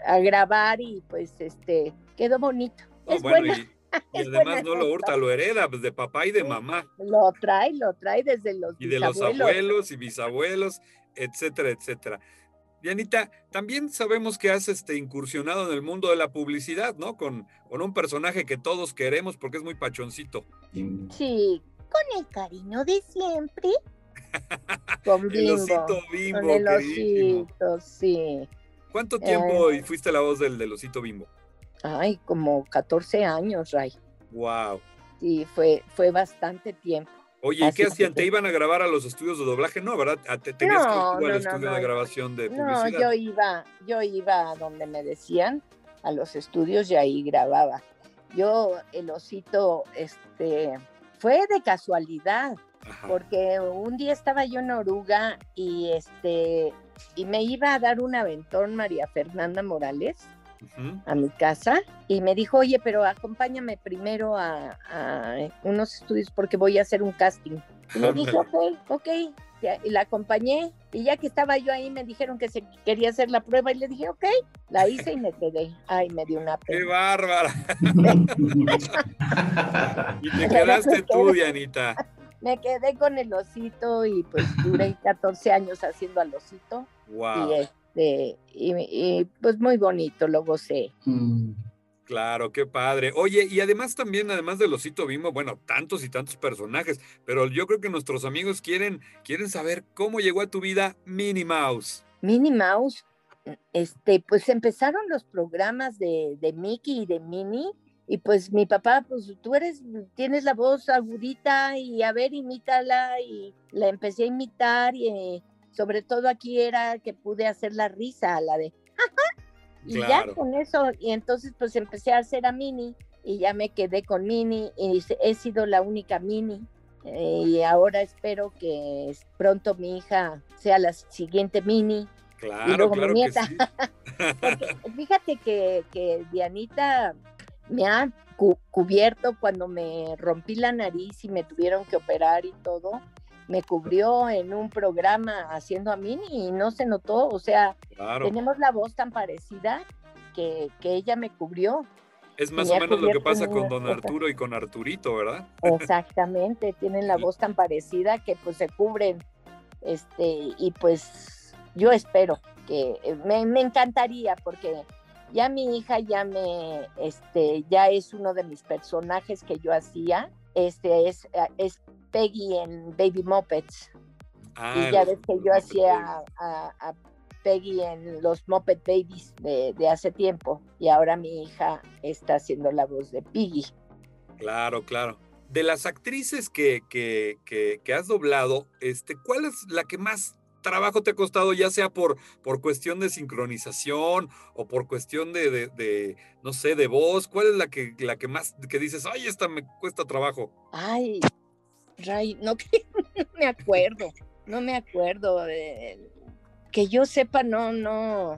a grabar y pues este quedó bonito. Oh, es bueno, buena. y, y Es además buena no lo hurta, foto. lo hereda, pues de papá y de Sí, mamá. Lo trae, lo trae desde los Y de los bisabuelos. abuelos y bisabuelos, etcétera, etcétera. Dianita, también sabemos que has este, incursionado en el mundo de la publicidad, ¿no? Con, con un personaje que todos queremos porque es muy pachoncito. Sí, con el cariño de siempre. Con El Bimbo. osito Con Bimbo, el queridísimo. osito, sí. ¿Cuánto Eh, tiempo fuiste la voz del, del osito Bimbo? ay, como catorce años, Ray. Wow. Sí, fue, fue bastante tiempo. Oye, ¿y Así qué hacían? que- ¿Te iban a grabar a los estudios de doblaje? No, ¿verdad? Ah, te- Tenías que ir No, tú al no, no, estudio no. de grabación de No, publicidad. yo iba, yo iba a donde me decían, a los estudios y ahí grababa. Yo, el osito, este, fue de casualidad, Ajá. porque un día estaba yo en Oruga y este, y me iba a dar un aventón María Fernanda Morales Ujú. a mi casa y me dijo, oye, pero acompáñame primero a, a unos estudios porque voy a hacer un casting. Y le dije, Ándale. ok, ok, ya, y la acompañé, y ya que estaba yo ahí me dijeron que se quería hacer la prueba y le dije, ok, la hice y me quedé. Ay, me dio una ¡Qué pena. bárbara! Y te Pero quedaste me tú, quedé, Dianita. me quedé con el osito y pues duré catorce años haciendo al osito y Wow. este, y, y, pues muy bonito, lo gocé. Mm. Claro, qué padre. Oye, y además también, además del osito Bimbo, bueno, tantos y tantos personajes, pero yo creo que nuestros amigos quieren, quieren saber cómo llegó a tu vida Minnie Mouse. Minnie Mouse, este, pues empezaron los programas de, de Mickey y de Minnie, y pues mi papá, pues tú eres, tienes la voz agudita y a ver, imítala, y la empecé a imitar, y eh, sobre todo aquí era que pude hacer la risa, la de, y Claro. ya con eso, y entonces pues empecé a hacer a Minnie, y ya me quedé con Minnie, y he sido la única Minnie. Eh, y ahora espero que pronto mi hija sea la siguiente Minnie. Claro, Y luego claro mi que nieta. sí. Porque fíjate que, que Dianita me ha cu- cubierto cuando me rompí la nariz y me tuvieron que operar y todo. Me cubrió en un programa haciendo a Minnie y no se notó. O sea, Claro. tenemos la voz tan parecida que, que ella me cubrió. Es más me o ha menos lo que cubierto pasa en con una Don cosa. Arturo y con Arturito, ¿verdad? Exactamente, tienen la Sí. voz tan parecida que pues se cubren. Este, y pues yo espero que me, me encantaría porque ya mi hija ya me, este, ya es uno de mis personajes que yo hacía. Este es, es Peggy en Baby Muppets. Ah, Y ya los- ves que los yo Muppet hacía Babies. a, a, a Peggy en los Muppet Babies de, de hace tiempo. Y ahora mi hija está haciendo la voz de Piggy. Claro, claro. De las actrices que, que, que, que has doblado, este, ¿cuál es la que más trabajo te ha costado, ya sea por, por cuestión de sincronización o por cuestión de, de, de, no sé, de voz? ¿Cuál es la que, la que más, que dices, ay, esta me cuesta trabajo? Ay, Ray, no, que, no me acuerdo, no me acuerdo. De, que yo sepa, no, no,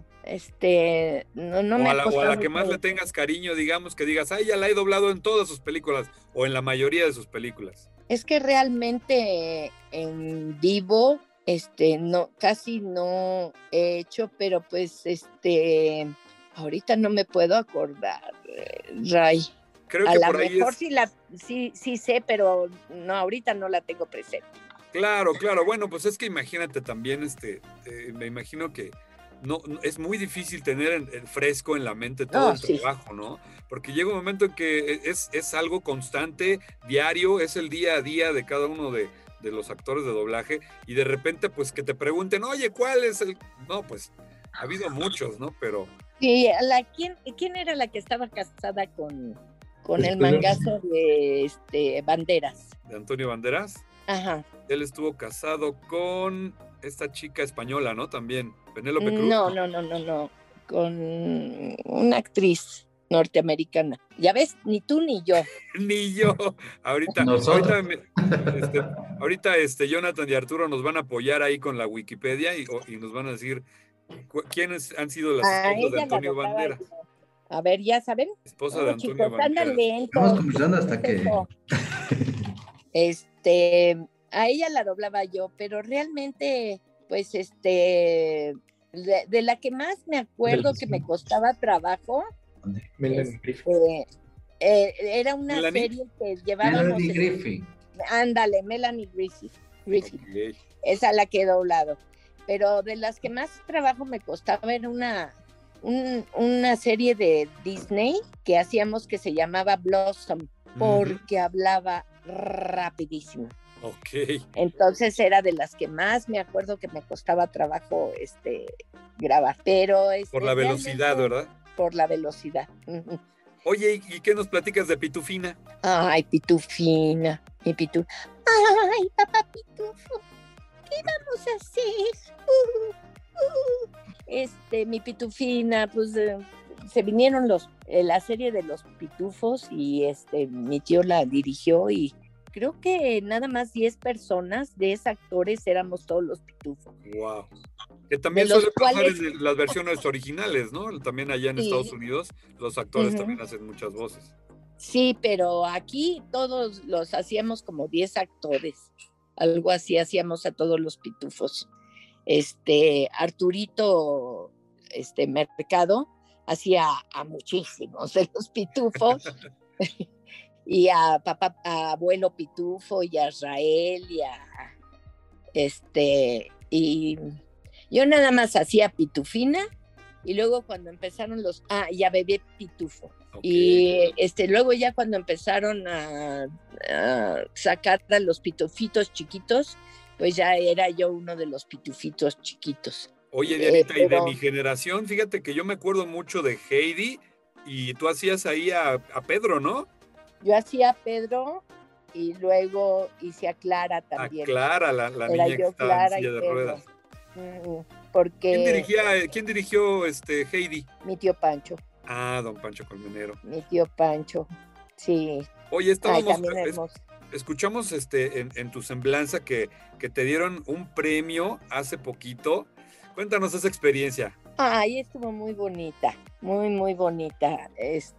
este, no, no o, me a ha la, o a costado la que más mucho. le tengas cariño, digamos, que digas, ay, ya la he doblado en todas sus películas o en la mayoría de sus películas. Es que realmente en vivo, este, no, casi no he hecho, pero pues, este, ahorita no me puedo acordar, eh, Ray. Creo A que lo por ahí mejor es... sí, la, sí, sí sé, pero no, ahorita no la tengo presente. Claro, claro. Bueno, pues es que imagínate también, este, eh, me imagino que no, no- es muy difícil tener en- en fresco en la mente todo No, el sí. trabajo, ¿no? Porque llega un momento en que es, es algo constante, diario, es el día a día de cada uno de, de los actores de doblaje y de repente pues que te pregunten, oye, ¿cuál es el...? No, pues ha habido muchos, ¿no? Pero Sí, la, ¿quién, ¿quién era la que estaba casada con, con el Espera. mangazo de este, Banderas? de Antonio Banderas, Ajá. él estuvo casado con esta chica española, ¿no? También, Penélope Cruz. No, no, no, no, no. Con una actriz norteamericana. Ya ves, ni tú ni yo. Ni yo. Ahorita, Nosotros. ahorita, me- este, ahorita este, Jonathan y Arturo nos van a apoyar ahí con la Wikipedia y, o- y nos van a decir cu- quiénes han sido las A esposas de ella la Antonio doblaba Banderas. yo. A ver, ya saben. Esposa de No, Antonio chicos, andan Banderas. lentos. Estamos comenzando hasta que... Eso. Este, a ella la doblaba yo, pero realmente, pues, este, De, de la que más me acuerdo que me costaba trabajo, Melanie Griffith. eh, eh, era una ¿Melanie? serie que llevábamos. Melanie en- Griffith. Ándale, Melanie Griffith. Griffith. Ok. Esa la que he doblado. Pero de las que más trabajo me costaba era una, un- una serie de Disney que hacíamos que se llamaba Blossom, porque hablaba rapidísimo. Ok. Entonces era de las que más me acuerdo que me costaba trabajo este, grabar. Pero este, Por la velocidad, realmente, ¿verdad? Por la velocidad. Ujú. Oye, ¿y y qué nos platicas de Pitufina? Ay, Pitufina, mi pitu. Ay, papá Pitufo, ¿qué vamos a hacer? Uh, uh. Este, mi Pitufina, pues eh, se vinieron los, eh, la serie de los pitufos y este, mi tío la dirigió y creo que nada más diez personas, diez actores éramos todos los pitufos. Wow. Que también De los suele pasar cuales- en las versiones originales, ¿no? También allá en Sí. Estados Unidos, los actores Ujú. también hacen muchas voces. Sí, pero aquí todos los hacíamos como diez actores, algo así hacíamos a todos los pitufos. Este, Arturito, este, Mercado, hacía a muchísimos de los pitufos, y a papá, a abuelo pitufo, y a Israel, y a, este, y yo nada más hacía Pitufina, y luego cuando empezaron los, ah, y a Bebé Pitufo. Ok. Y este, luego ya cuando empezaron a, a sacar a los pitufitos chiquitos, pues ya era yo uno de los pitufitos chiquitos. Oye, Eh, Dianita, y de pero- mi generación, fíjate que yo me acuerdo mucho de Heidi y tú hacías ahí a, a Pedro, ¿no? Yo hacía a Pedro y luego hice a Clara A también. Clara, la, la Era niña que yo estaba en Clara y silla de Pedro. ruedas. Mm, Porque ¿Quién dirigía, quién dirigió este Heidi? mi tío Pancho, Ah, don Pancho Colmenero. mi tío Pancho, sí. Oye, Ay, estábamos, también es- hermoso. escuchamos este, en, en tu semblanza que, que te dieron un premio hace poquito. Cuéntanos esa experiencia. Ay, estuvo muy bonita, muy, muy bonita.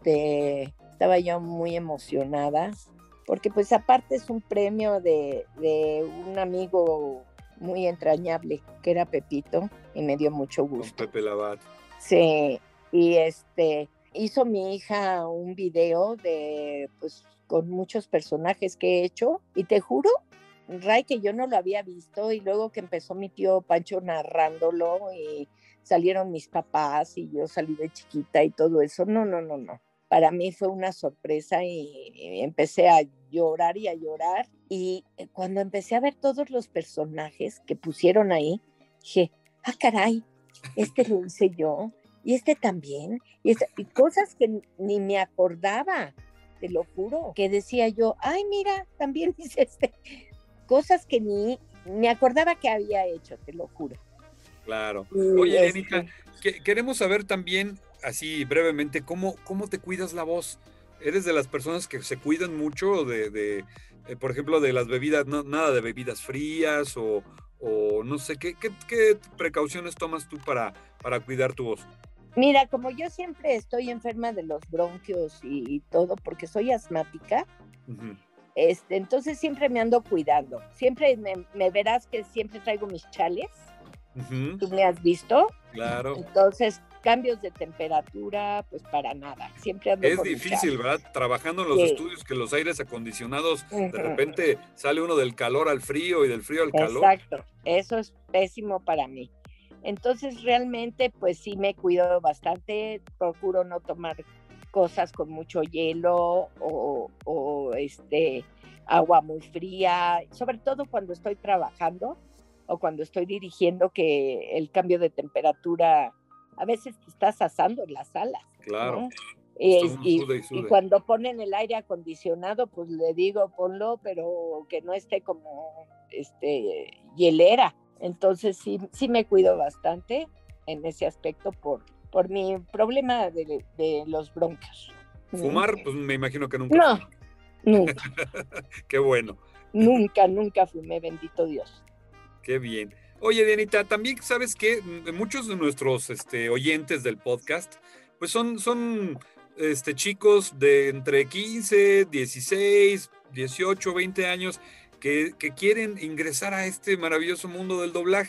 Este, estaba yo muy emocionada, porque pues aparte es un premio de, de un amigo muy entrañable, que era Pepito, y me dio mucho Con gusto. Pepe Labat. Sí, y este, hizo mi hija un video de, pues, con muchos personajes que he hecho, y te juro, Ray, que yo no lo había visto, y luego que empezó mi tío Pancho narrándolo, y salieron mis papás, y yo salí de chiquita y todo eso, no, no, no, no. Para mí fue una sorpresa y, y empecé a llorar y a llorar, y cuando empecé a ver todos los personajes que pusieron ahí, dije, ah, caray, este lo hice yo, y este también, y, esta- y cosas que ni me acordaba, te lo juro, que decía yo, ay, mira, también hice este, cosas que ni me acordaba que había hecho, te lo juro. Claro. Y, Oye, este, Dianita, que- queremos saber también, así brevemente, cómo, cómo te cuidas la voz. ¿Eres de las personas que se cuidan mucho de, de eh, por ejemplo, de las bebidas, no, nada de bebidas frías o, o no sé, ¿qué, qué, qué precauciones tomas tú para, para cuidar tu voz? Mira, como yo siempre estoy enferma de los bronquios y, y todo, porque soy asmática, Ujú. este, entonces siempre me ando cuidando. Siempre me, me verás que siempre traigo mis chales, Ujú, tú me has visto. claro. Entonces, cambios de temperatura, pues para nada. Siempre ando Es con mi difícil, chal. ¿verdad? Trabajando en los Sí. estudios, que los aires acondicionados, de Ujú. repente sale uno del calor al frío y del frío al calor. Exacto, eso es pésimo para mí. Entonces, realmente, pues sí me cuido bastante, procuro no tomar cosas con mucho hielo o, o, este, agua muy fría, sobre todo cuando estoy trabajando o cuando estoy dirigiendo, que el cambio de temperatura, a veces te estás asando en las salas. Claro. ¿no? Y, Está uno y- sude y y sude. cuando ponen el aire acondicionado, pues le digo, ponlo, pero que no esté como este, hielera. Entonces sí, sí me cuido bastante en ese aspecto por, por mi problema de, de los bronquios. Fumar, pues me imagino que nunca. No, nunca, Qué bueno, nunca, nunca fumé, bendito Dios. qué bien. Oye, Dianita, también sabes que muchos de nuestros este, oyentes del podcast, pues son, son este, chicos de entre quince, dieciséis, dieciocho, veinte años que, que quieren ingresar a este maravilloso mundo del doblaje.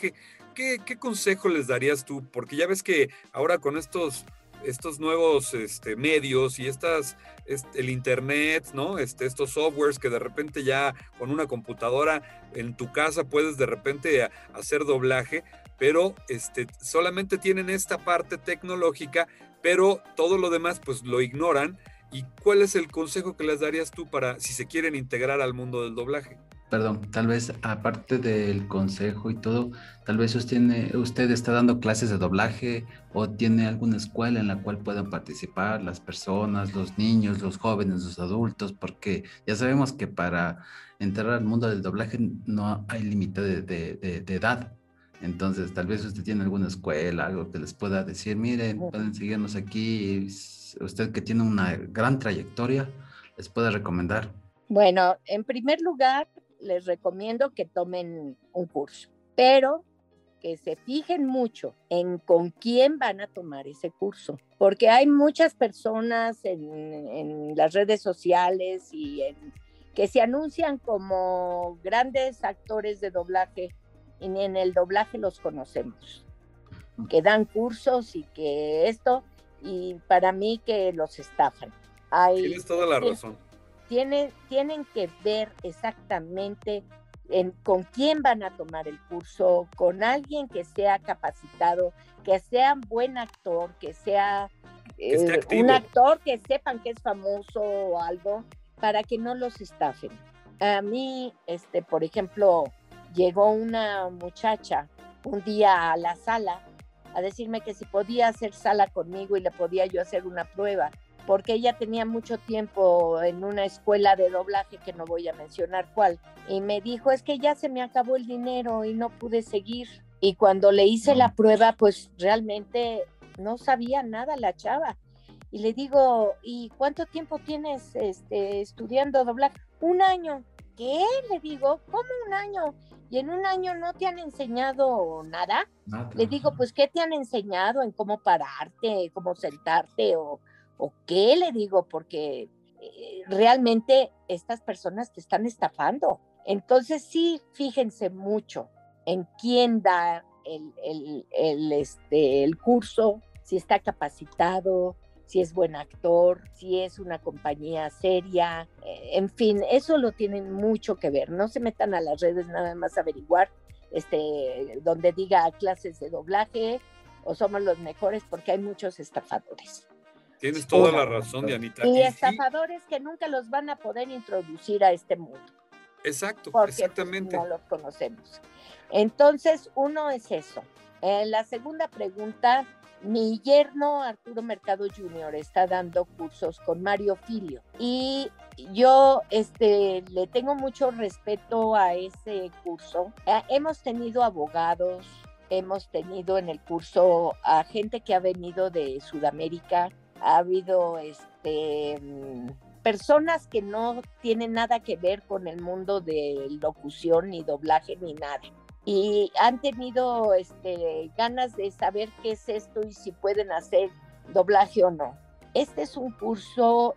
¿qué, qué consejo les darías tú? Porque ya ves que ahora con estos, estos nuevos este, medios y estas, este, el internet, ¿no? Este, estos softwares que de repente ya con una computadora en tu casa puedes de repente a, hacer doblaje, pero este, solamente tienen esta parte tecnológica, pero todo lo demás pues lo ignoran. ¿Y cuál es el consejo que les darías tú para si se quieren integrar al mundo del doblaje? Perdón, tal vez aparte del consejo y todo, tal vez usted, tiene, usted está dando clases de doblaje o tiene alguna escuela en la cual puedan participar las personas, los niños, los jóvenes, los adultos, porque ya sabemos que para entrar al mundo del doblaje no hay límite de, de, de, de edad. Entonces, tal vez usted tiene alguna escuela, algo que les pueda decir, miren, pueden seguirnos aquí, usted que tiene una gran trayectoria, les puede recomendar. Bueno, en primer lugar, les recomiendo que tomen un curso, pero que se fijen mucho en con quién van a tomar ese curso, porque hay muchas personas en, en las redes sociales y en, que se anuncian como grandes actores de doblaje y ni en el doblaje los conocemos, que dan cursos y que esto, y para mí que los estafan. Hay, Tienes toda la razón. Tiene, tienen que ver exactamente en, con quién van a tomar el curso, con alguien que sea capacitado, que sea un buen actor, que sea eh, un actor que sepan que es famoso o algo, para que no los estafen. A mí, este, por ejemplo, llegó una muchacha un día a la sala a decirme que si podía hacer sala conmigo y le podía yo hacer una prueba, porque ella tenía mucho tiempo en una escuela de doblaje que no voy a mencionar cuál, y me dijo, es que ya se me acabó el dinero y no pude seguir. Y cuando le hice la prueba, pues realmente no sabía nada la chava. Y le digo, ¿y cuánto tiempo tienes este, estudiando doblaje? Un año. ¿Qué? Le digo, ¿cómo un año? ¿Y en un año no te han enseñado nada? Nada. Le digo, pues, ¿qué te han enseñado en cómo pararte, cómo sentarte o... ¿O qué? Le digo, porque eh, realmente estas personas te están estafando. Entonces sí, fíjense mucho en quién da el, el, el, este, el curso, si está capacitado, si es buen actor, si es una compañía seria, eh, en fin, eso lo tienen mucho que ver. No se metan a las redes nada más a averiguar este, donde diga clases de doblaje o somos los mejores, porque hay muchos estafadores. Tienes toda la razón, Dianita. Y, y estafadores sí, que nunca los van a poder introducir a este mundo. Exacto, porque, exactamente. Pues, no los conocemos. Entonces, uno es eso. Eh, la segunda pregunta, mi yerno Arturo Mercado junior está dando cursos con Mario Filio. Y yo este, le tengo mucho respeto a ese curso. Eh, hemos tenido abogados, hemos tenido en el curso a gente que ha venido de Sudamérica. Ha habido este, personas que no tienen nada que ver con el mundo de locución, ni doblaje, ni nada. Y han tenido este, ganas de saber qué es esto y si pueden hacer doblaje o no. Este es un curso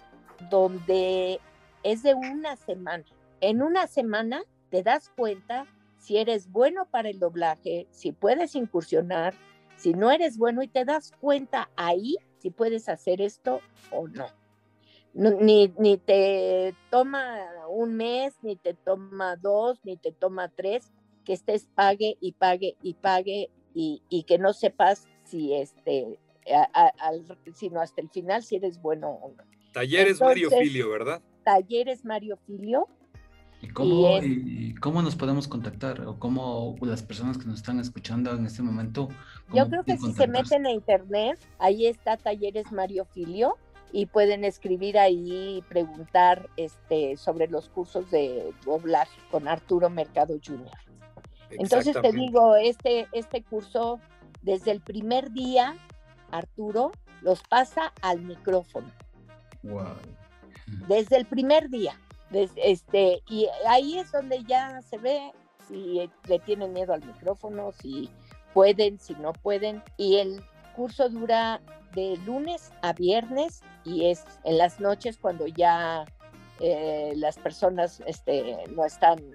donde es de una semana. En una semana te das cuenta si eres bueno para el doblaje, si puedes incursionar, si no eres bueno, y te das cuenta ahí si puedes hacer esto o no. no ni, ni te toma un mes, ni te toma dos, ni te toma tres, que estés pague y pague y pague y, y que no sepas si este, a, a, al, sino hasta el final si eres bueno o no. Talleres Entonces, Mario Filio, ¿verdad? Talleres Mario Filio. ¿Y cómo, y, es, y cómo nos podemos contactar? ¿O cómo las personas que nos están escuchando en este momento? Yo creo que si se meten a internet, ahí está Talleres Mario Filio y pueden escribir ahí y preguntar este, sobre los cursos de doblaje con Arturo Mercado junior Entonces te digo, este, este curso, desde el primer día, Arturo los pasa al micrófono. Wow. Desde el primer día. Este, y ahí es donde ya se ve si le tienen miedo al micrófono, si pueden, si no pueden. Y el curso dura de lunes a viernes y es en las noches cuando ya eh, las personas este, no están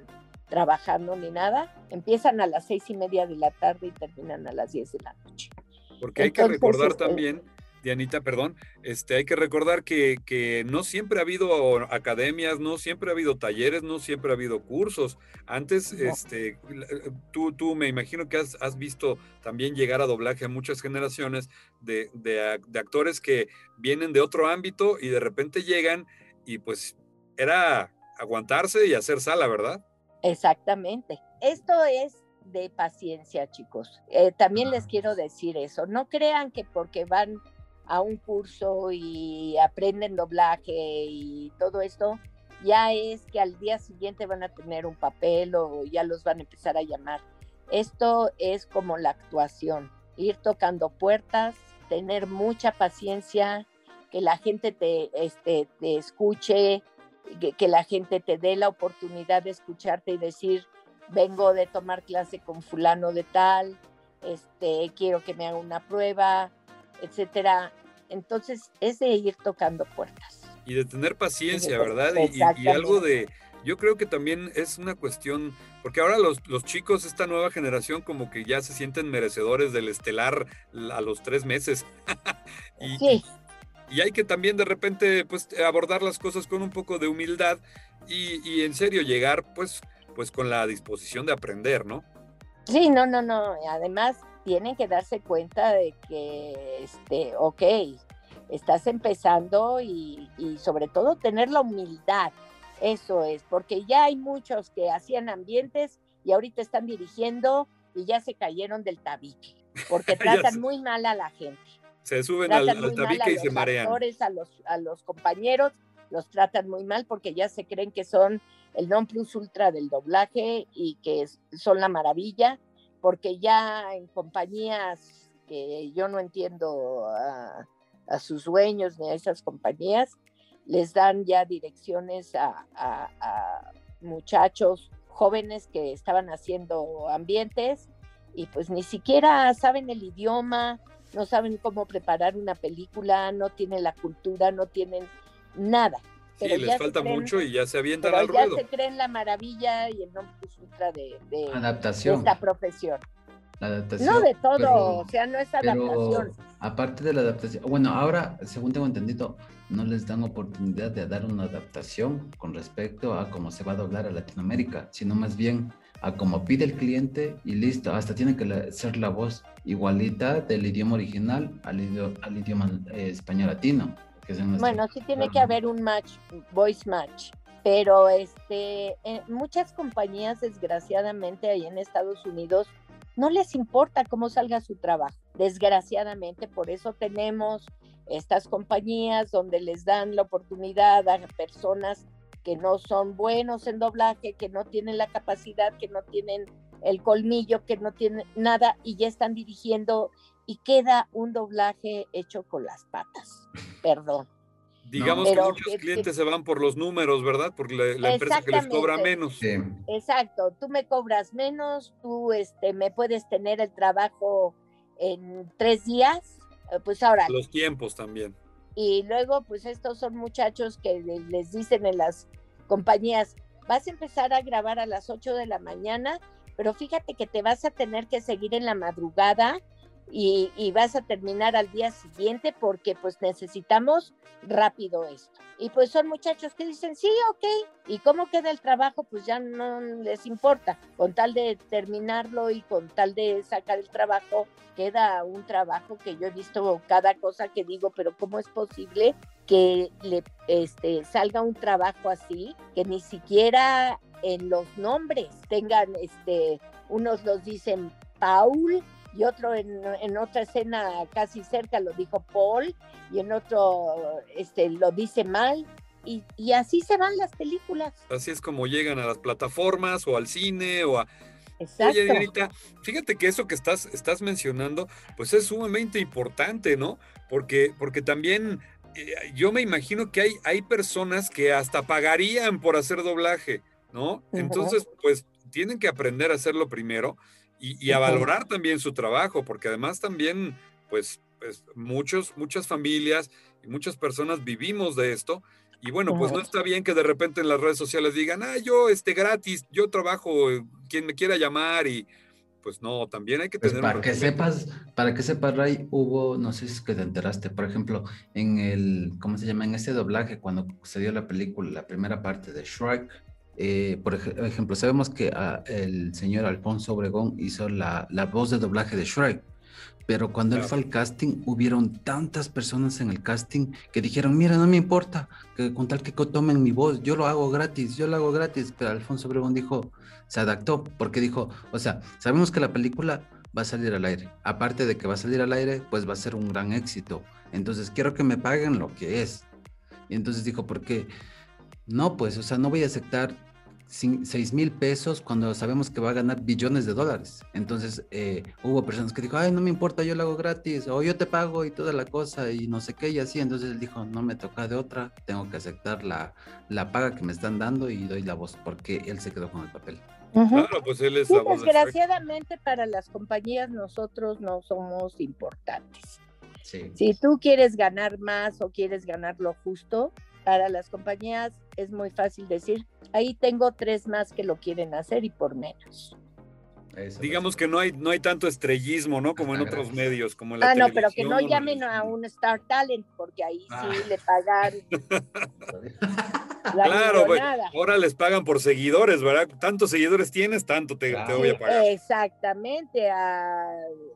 trabajando ni nada, empiezan a las seis y media de la tarde y terminan a las diez de la noche. Porque hay Entonces, que recordar este, también, Dianita, perdón, este, hay que recordar que, que no siempre ha habido academias, no siempre ha habido talleres, no siempre ha habido cursos. Antes, No. este, tú, tú me imagino que has, has visto también llegar a doblaje a muchas generaciones de, de, de actores que vienen de otro ámbito y de repente llegan y pues era aguantarse y hacer sala, ¿verdad? Exactamente. Esto es de paciencia, chicos. Eh, también les quiero decir eso. No crean que porque van a un curso y aprenden doblaje y todo esto, ya es que al día siguiente van a tener un papel o ya los van a empezar a llamar. Esto es como la actuación, ir tocando puertas, tener mucha paciencia, que la gente te, este, te escuche, que, que la gente te dé la oportunidad de escucharte y decir, vengo de tomar clase con fulano de tal, este, quiero que me haga una prueba, etcétera. Entonces es de ir tocando puertas. Y de tener paciencia, Sí, ¿verdad? Y, y, y exactamente. algo de, yo creo que también es una cuestión, porque ahora los, los chicos, esta nueva generación, como que ya se sienten merecedores del estelar a los tres meses. y, Sí. y, y hay que también de repente, pues, abordar las cosas con un poco de humildad y, y en serio llegar, pues, pues, con la disposición de aprender, ¿no? Sí, no, no, no. Además, tienen que darse cuenta de que, este, ok, estás empezando y, y sobre todo tener la humildad. Eso es, porque ya hay muchos que hacían ambientes y ahorita están dirigiendo y ya se cayeron del tabique, porque tratan se, muy mal a la gente. Se suben al, al tabique y se marean. Actores, a los, a los compañeros, los tratan muy mal porque ya se creen que son el non plus ultra del doblaje y que son la maravilla, porque ya en compañías que yo no entiendo a, a sus dueños ni a esas compañías, les dan ya direcciones a, a, a muchachos jóvenes que estaban haciendo ambientes y pues ni siquiera saben el idioma, no saben cómo preparar una película, no tienen la cultura, no tienen nada. Sí, Pero les falta creen, mucho y ya se avientan pero al ya ruedo. se creen la maravilla y el non plus ultra de, de, adaptación. de esta profesión. La adaptación. No de todo, pero, o sea, no es adaptación. Pero aparte de la adaptación, bueno, ahora, según tengo entendido, no les dan oportunidad de dar una adaptación con respecto a cómo se va a doblar a Latinoamérica, sino más bien a cómo pide el cliente y listo, hasta tiene que la, ser la voz igualita del idioma original al, idioma, al idioma eh, español latino. Que es nuestro... Bueno, sí tiene que haber un match, voice match, pero este, en muchas compañías, desgraciadamente, ahí en Estados Unidos, no les importa cómo salga su trabajo, desgraciadamente. Por eso tenemos estas compañías donde les dan la oportunidad a personas que no son buenos en doblaje, que no tienen la capacidad, que no tienen el colmillo, que no tienen nada y ya están dirigiendo y queda un doblaje hecho con las patas, perdón. Digamos no, que muchos que, clientes que, se van por los números, ¿verdad? Porque la, la empresa que les cobra menos. Sí. Exacto, tú me cobras menos, tú este, me puedes tener el trabajo en tres días, pues ahora. Los tiempos también. Y luego, pues estos son muchachos que les dicen en las compañías, vas a empezar a grabar a las ocho de la mañana, pero fíjate que te vas a tener que seguir en la madrugada y, y vas a terminar al día siguiente porque pues necesitamos rápido esto. Y pues son muchachos que dicen, sí, ok, ¿y cómo queda el trabajo? Pues ya no les importa, con tal de terminarlo y con tal de sacar el trabajo, queda un trabajo que yo he visto cada cosa que digo, pero ¿cómo es posible que le este, salga un trabajo así, que ni siquiera en los nombres tengan, este, unos los dicen Paul, y otro en, en otra escena casi cerca lo dijo Paul, y en otro este, lo dice mal, y, y así se van las películas. Así es como llegan a las plataformas o al cine o a... Exacto. Oye, Dianita, fíjate que eso que estás, estás mencionando, pues es sumamente importante, ¿no? Porque, porque también eh, yo me imagino que hay, hay personas que hasta pagarían por hacer doblaje, ¿no? Entonces, uh-huh. pues tienen que aprender a hacerlo primero y, y a uh-huh. valorar también su trabajo, porque además también, pues, pues muchos, muchas familias y muchas personas vivimos de esto Y bueno, pues no está bien que de repente en las redes sociales digan, ah, yo, este, gratis, yo trabajo, quien me quiera llamar, y pues no, también hay que Pues tener... para que sepas, para que sepas, Ray, hubo, no sé si es que te enteraste, por ejemplo, en el, ¿cómo se llama? En ese doblaje, cuando se dio la película, la primera parte de Shrek, eh, por ej- ejemplo, sabemos que ah, el señor Alfonso Obregón hizo la, la voz de doblaje de Shrek. Pero cuando él Claro. fue al casting, hubieron tantas personas en el casting que dijeron, mira, no me importa, que con tal que co- tomen mi voz, yo lo hago gratis, yo lo hago gratis. Pero Alfonso Obregón dijo, se adaptó, porque dijo, o sea, sabemos que la película va a salir al aire. Aparte de que va a salir al aire, pues va a ser un gran éxito. Entonces quiero que me paguen lo que es. Y entonces dijo, ¿por qué? No, pues, o sea, no voy a aceptar cin- seis mil pesos cuando sabemos que va a ganar billones de dólares. Entonces eh, hubo personas que dijo, ay, no me importa, yo lo hago gratis, o yo te pago y toda la cosa, y no sé qué, y así. Entonces él dijo, no me toca de otra, tengo que aceptar la, la paga que me están dando y doy la voz, porque él se quedó con el papel. Ujú. Claro, pues él es Sí, la voz de Shrek. desgraciadamente para las compañías nosotros no somos importantes. Sí. Si tú quieres ganar más o quieres ganar lo justo, para las compañías es muy fácil decir, ahí tengo tres más que lo quieren hacer y por menos. Eso Digamos es. que no hay, no hay tanto estrellismo, ¿no? Como en Hasta otros gratis. medios, como en la Ah, no, pero que televisión. no llamen a un Star Talent, porque ahí sí Ah. le pagaron la Claro, pues, millonada. ahora les pagan por seguidores, ¿verdad? Tantos seguidores tienes, tanto te, te Claro. voy Sí, a pagar. exactamente, a,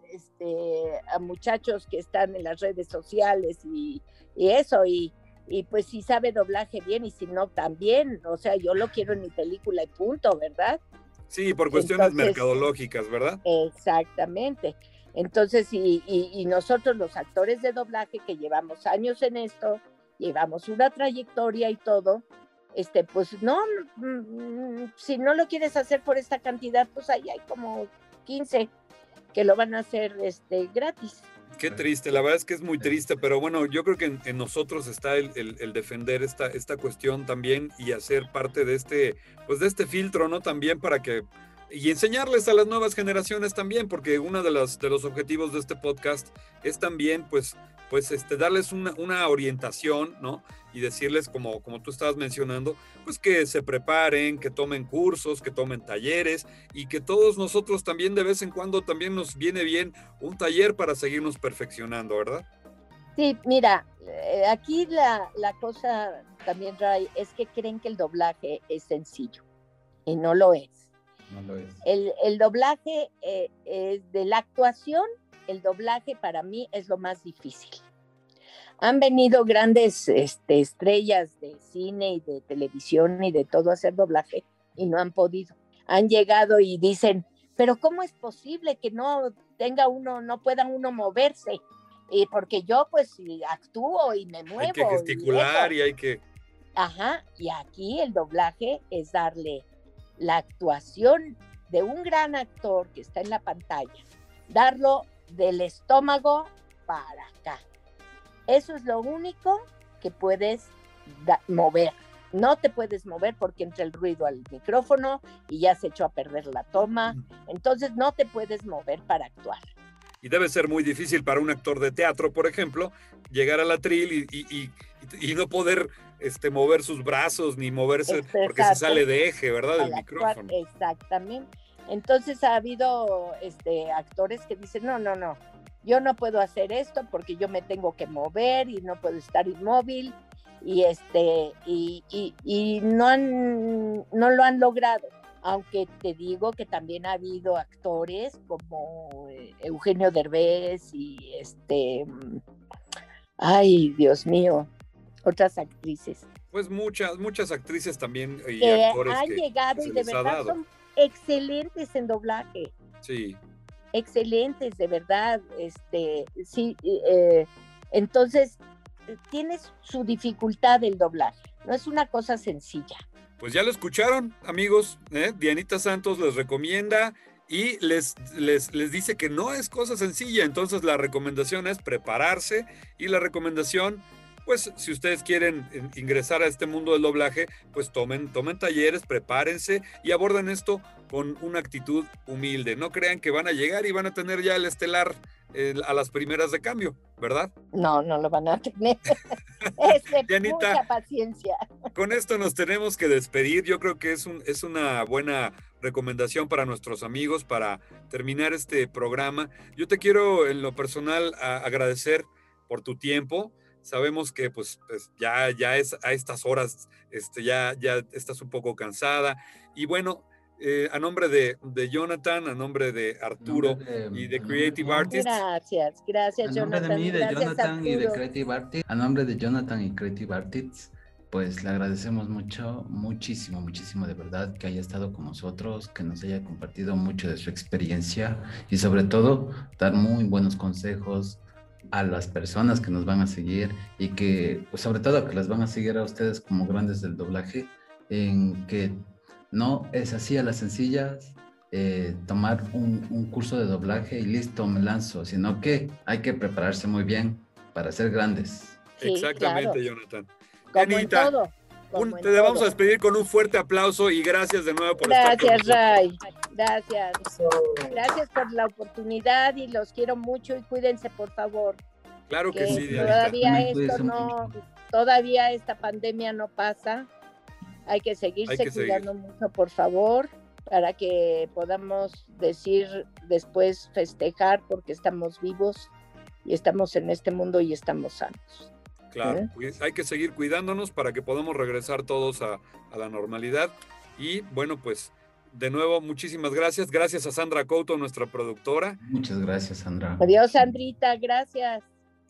este, a muchachos que están en las redes sociales y, y eso, y, y pues si sabe doblaje bien y si no también, o sea, yo lo quiero en mi película y punto, ¿verdad? Sí, por cuestiones Entonces- mercadológicas, ¿verdad? Exactamente. Entonces, y, y, y nosotros los actores de doblaje que llevamos años en esto, llevamos una trayectoria y todo, este, pues no, mm, si no lo quieres hacer por esta cantidad, pues ahí hay como quince que lo van a hacer este, gratis. Qué triste, la verdad es que es muy triste, pero bueno, yo creo que en, en nosotros está el, el- el defender esta, esta cuestión también y hacer parte de este, pues de este filtro, ¿no? También para que, y enseñarles a las nuevas generaciones también, porque uno de los, de los objetivos de este podcast es también, pues, pues este, darles una, una orientación, ¿no? Y decirles, como, como tú estabas mencionando, pues que se preparen, que tomen cursos, que tomen talleres y que todos nosotros también de vez en cuando también nos viene bien un taller para seguirnos perfeccionando, ¿verdad? Sí, mira, eh, aquí la, la cosa también, Ray, es que creen que el doblaje es sencillo y no lo es. No lo es. El, el doblaje eh, es de la actuación, el doblaje para mí es lo más difícil. Han venido grandes este, estrellas de cine y de televisión y de todo a hacer doblaje y no han podido. Han llegado y dicen, pero ¿cómo es posible que no tenga uno, no pueda uno moverse? Y porque yo pues actúo y me muevo. Hay que gesticular y, y hay que... Ajá, y aquí el doblaje es darle la actuación de un gran actor que está en la pantalla, darlo del estómago para acá. Eso es lo único que puedes da- mover. No te puedes mover porque entra el ruido al micrófono y ya se echó a perder la toma. Entonces no te puedes mover para actuar. Y debe ser muy difícil para un actor de teatro, por ejemplo, llegar al atril y, y, y, y no poder este, mover sus brazos ni moverse Expresarte porque se sale de eje, ¿verdad? Del al actuar. micrófono. Exactamente. Entonces ha habido este, actores que dicen, no, no, no, yo no puedo hacer esto porque yo me tengo que mover y no puedo estar inmóvil y, este, y, y, y no, han, no lo han logrado. Aunque te digo que también ha habido actores como eh, Eugenio Derbez y este, ay, Dios mío, otras actrices Pues muchas, muchas actrices también y que actores han que, llegado que se y de les ha verdad dado. son excelentes en doblaje, Sí, excelentes, de verdad, este, sí, eh, entonces tienes su dificultad el doblaje, no es una cosa sencilla. pues ya lo escucharon, amigos, ¿eh? Dianita Santos les recomienda y les, les, les dice que no es cosa sencilla, entonces la recomendación es prepararse y la recomendación, pues si ustedes quieren ingresar a este mundo del doblaje, pues tomen, tomen talleres, prepárense y aborden esto con una actitud humilde. No crean que van a llegar y van a tener ya el estelar eh, a las primeras de cambio, ¿verdad? No, no lo van a tener. merece Dianita, mucha paciencia. Con esto nos tenemos que despedir. Yo creo que es, un, es una buena recomendación para nuestros amigos para terminar este programa. Yo te quiero en lo personal a, agradecer por tu tiempo. Sabemos que pues, pues ya, ya es a estas horas, este, ya, ya estás un poco cansada. Y bueno, eh, a nombre de, de Jonathan, a nombre de Arturo de, y de Creative Artists. Gracias, gracias, a nombre Jonathan. de mí, de gracias, Jonathan Arturo. y de Creative Artists, a nombre de Jonathan y Creative Artists, pues le agradecemos mucho, muchísimo, muchísimo de verdad que haya estado con nosotros, que nos haya compartido mucho de su experiencia y sobre todo dar muy buenos consejos a las personas que nos van a seguir y que, pues sobre todo que las van a seguir a ustedes como grandes del doblaje, en que no es así a las sencillas eh, tomar un, un curso de doblaje y listo, me lanzo, sino que hay que prepararse muy bien para ser grandes. Sí, Exactamente, claro. Jonathan. Como Dianita, en todo. como un, en te vamos todo. a despedir con un fuerte aplauso y gracias de nuevo por estar con Gracias, nosotros. Ray. Gracias. Gracias por la oportunidad y los quiero mucho y cuídense, por favor. Claro que Que sí, Dianita. todavía También esto cuídense no, mucho. todavía esta pandemia no pasa. Hay que seguirse Hay que cuidando mucho, por favor, para que podamos decir después, festejar porque estamos vivos y estamos en este mundo y estamos sanos. Claro, ¿Eh? pues hay que seguir cuidándonos para que podamos regresar todos a, a la normalidad. Y bueno, pues de nuevo, muchísimas gracias. Gracias a Sandra Couto, nuestra productora. Muchas gracias, Sandra. Adiós, Sandrita, gracias.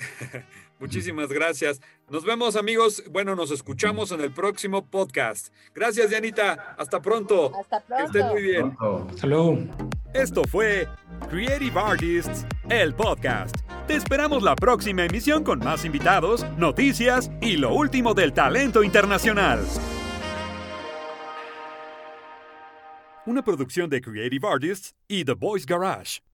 Muchísimas gracias. Nos vemos, amigos. Bueno, nos escuchamos en el próximo podcast. Gracias, Dianita. Hasta pronto. Hasta Que pronto. estén muy bien. Pronto. Hasta luego. Esto fue Creative Artists, el podcast. Te esperamos la próxima emisión con más invitados, noticias y lo último del talento internacional. Una producción de Creative Artists y The Voice Garage.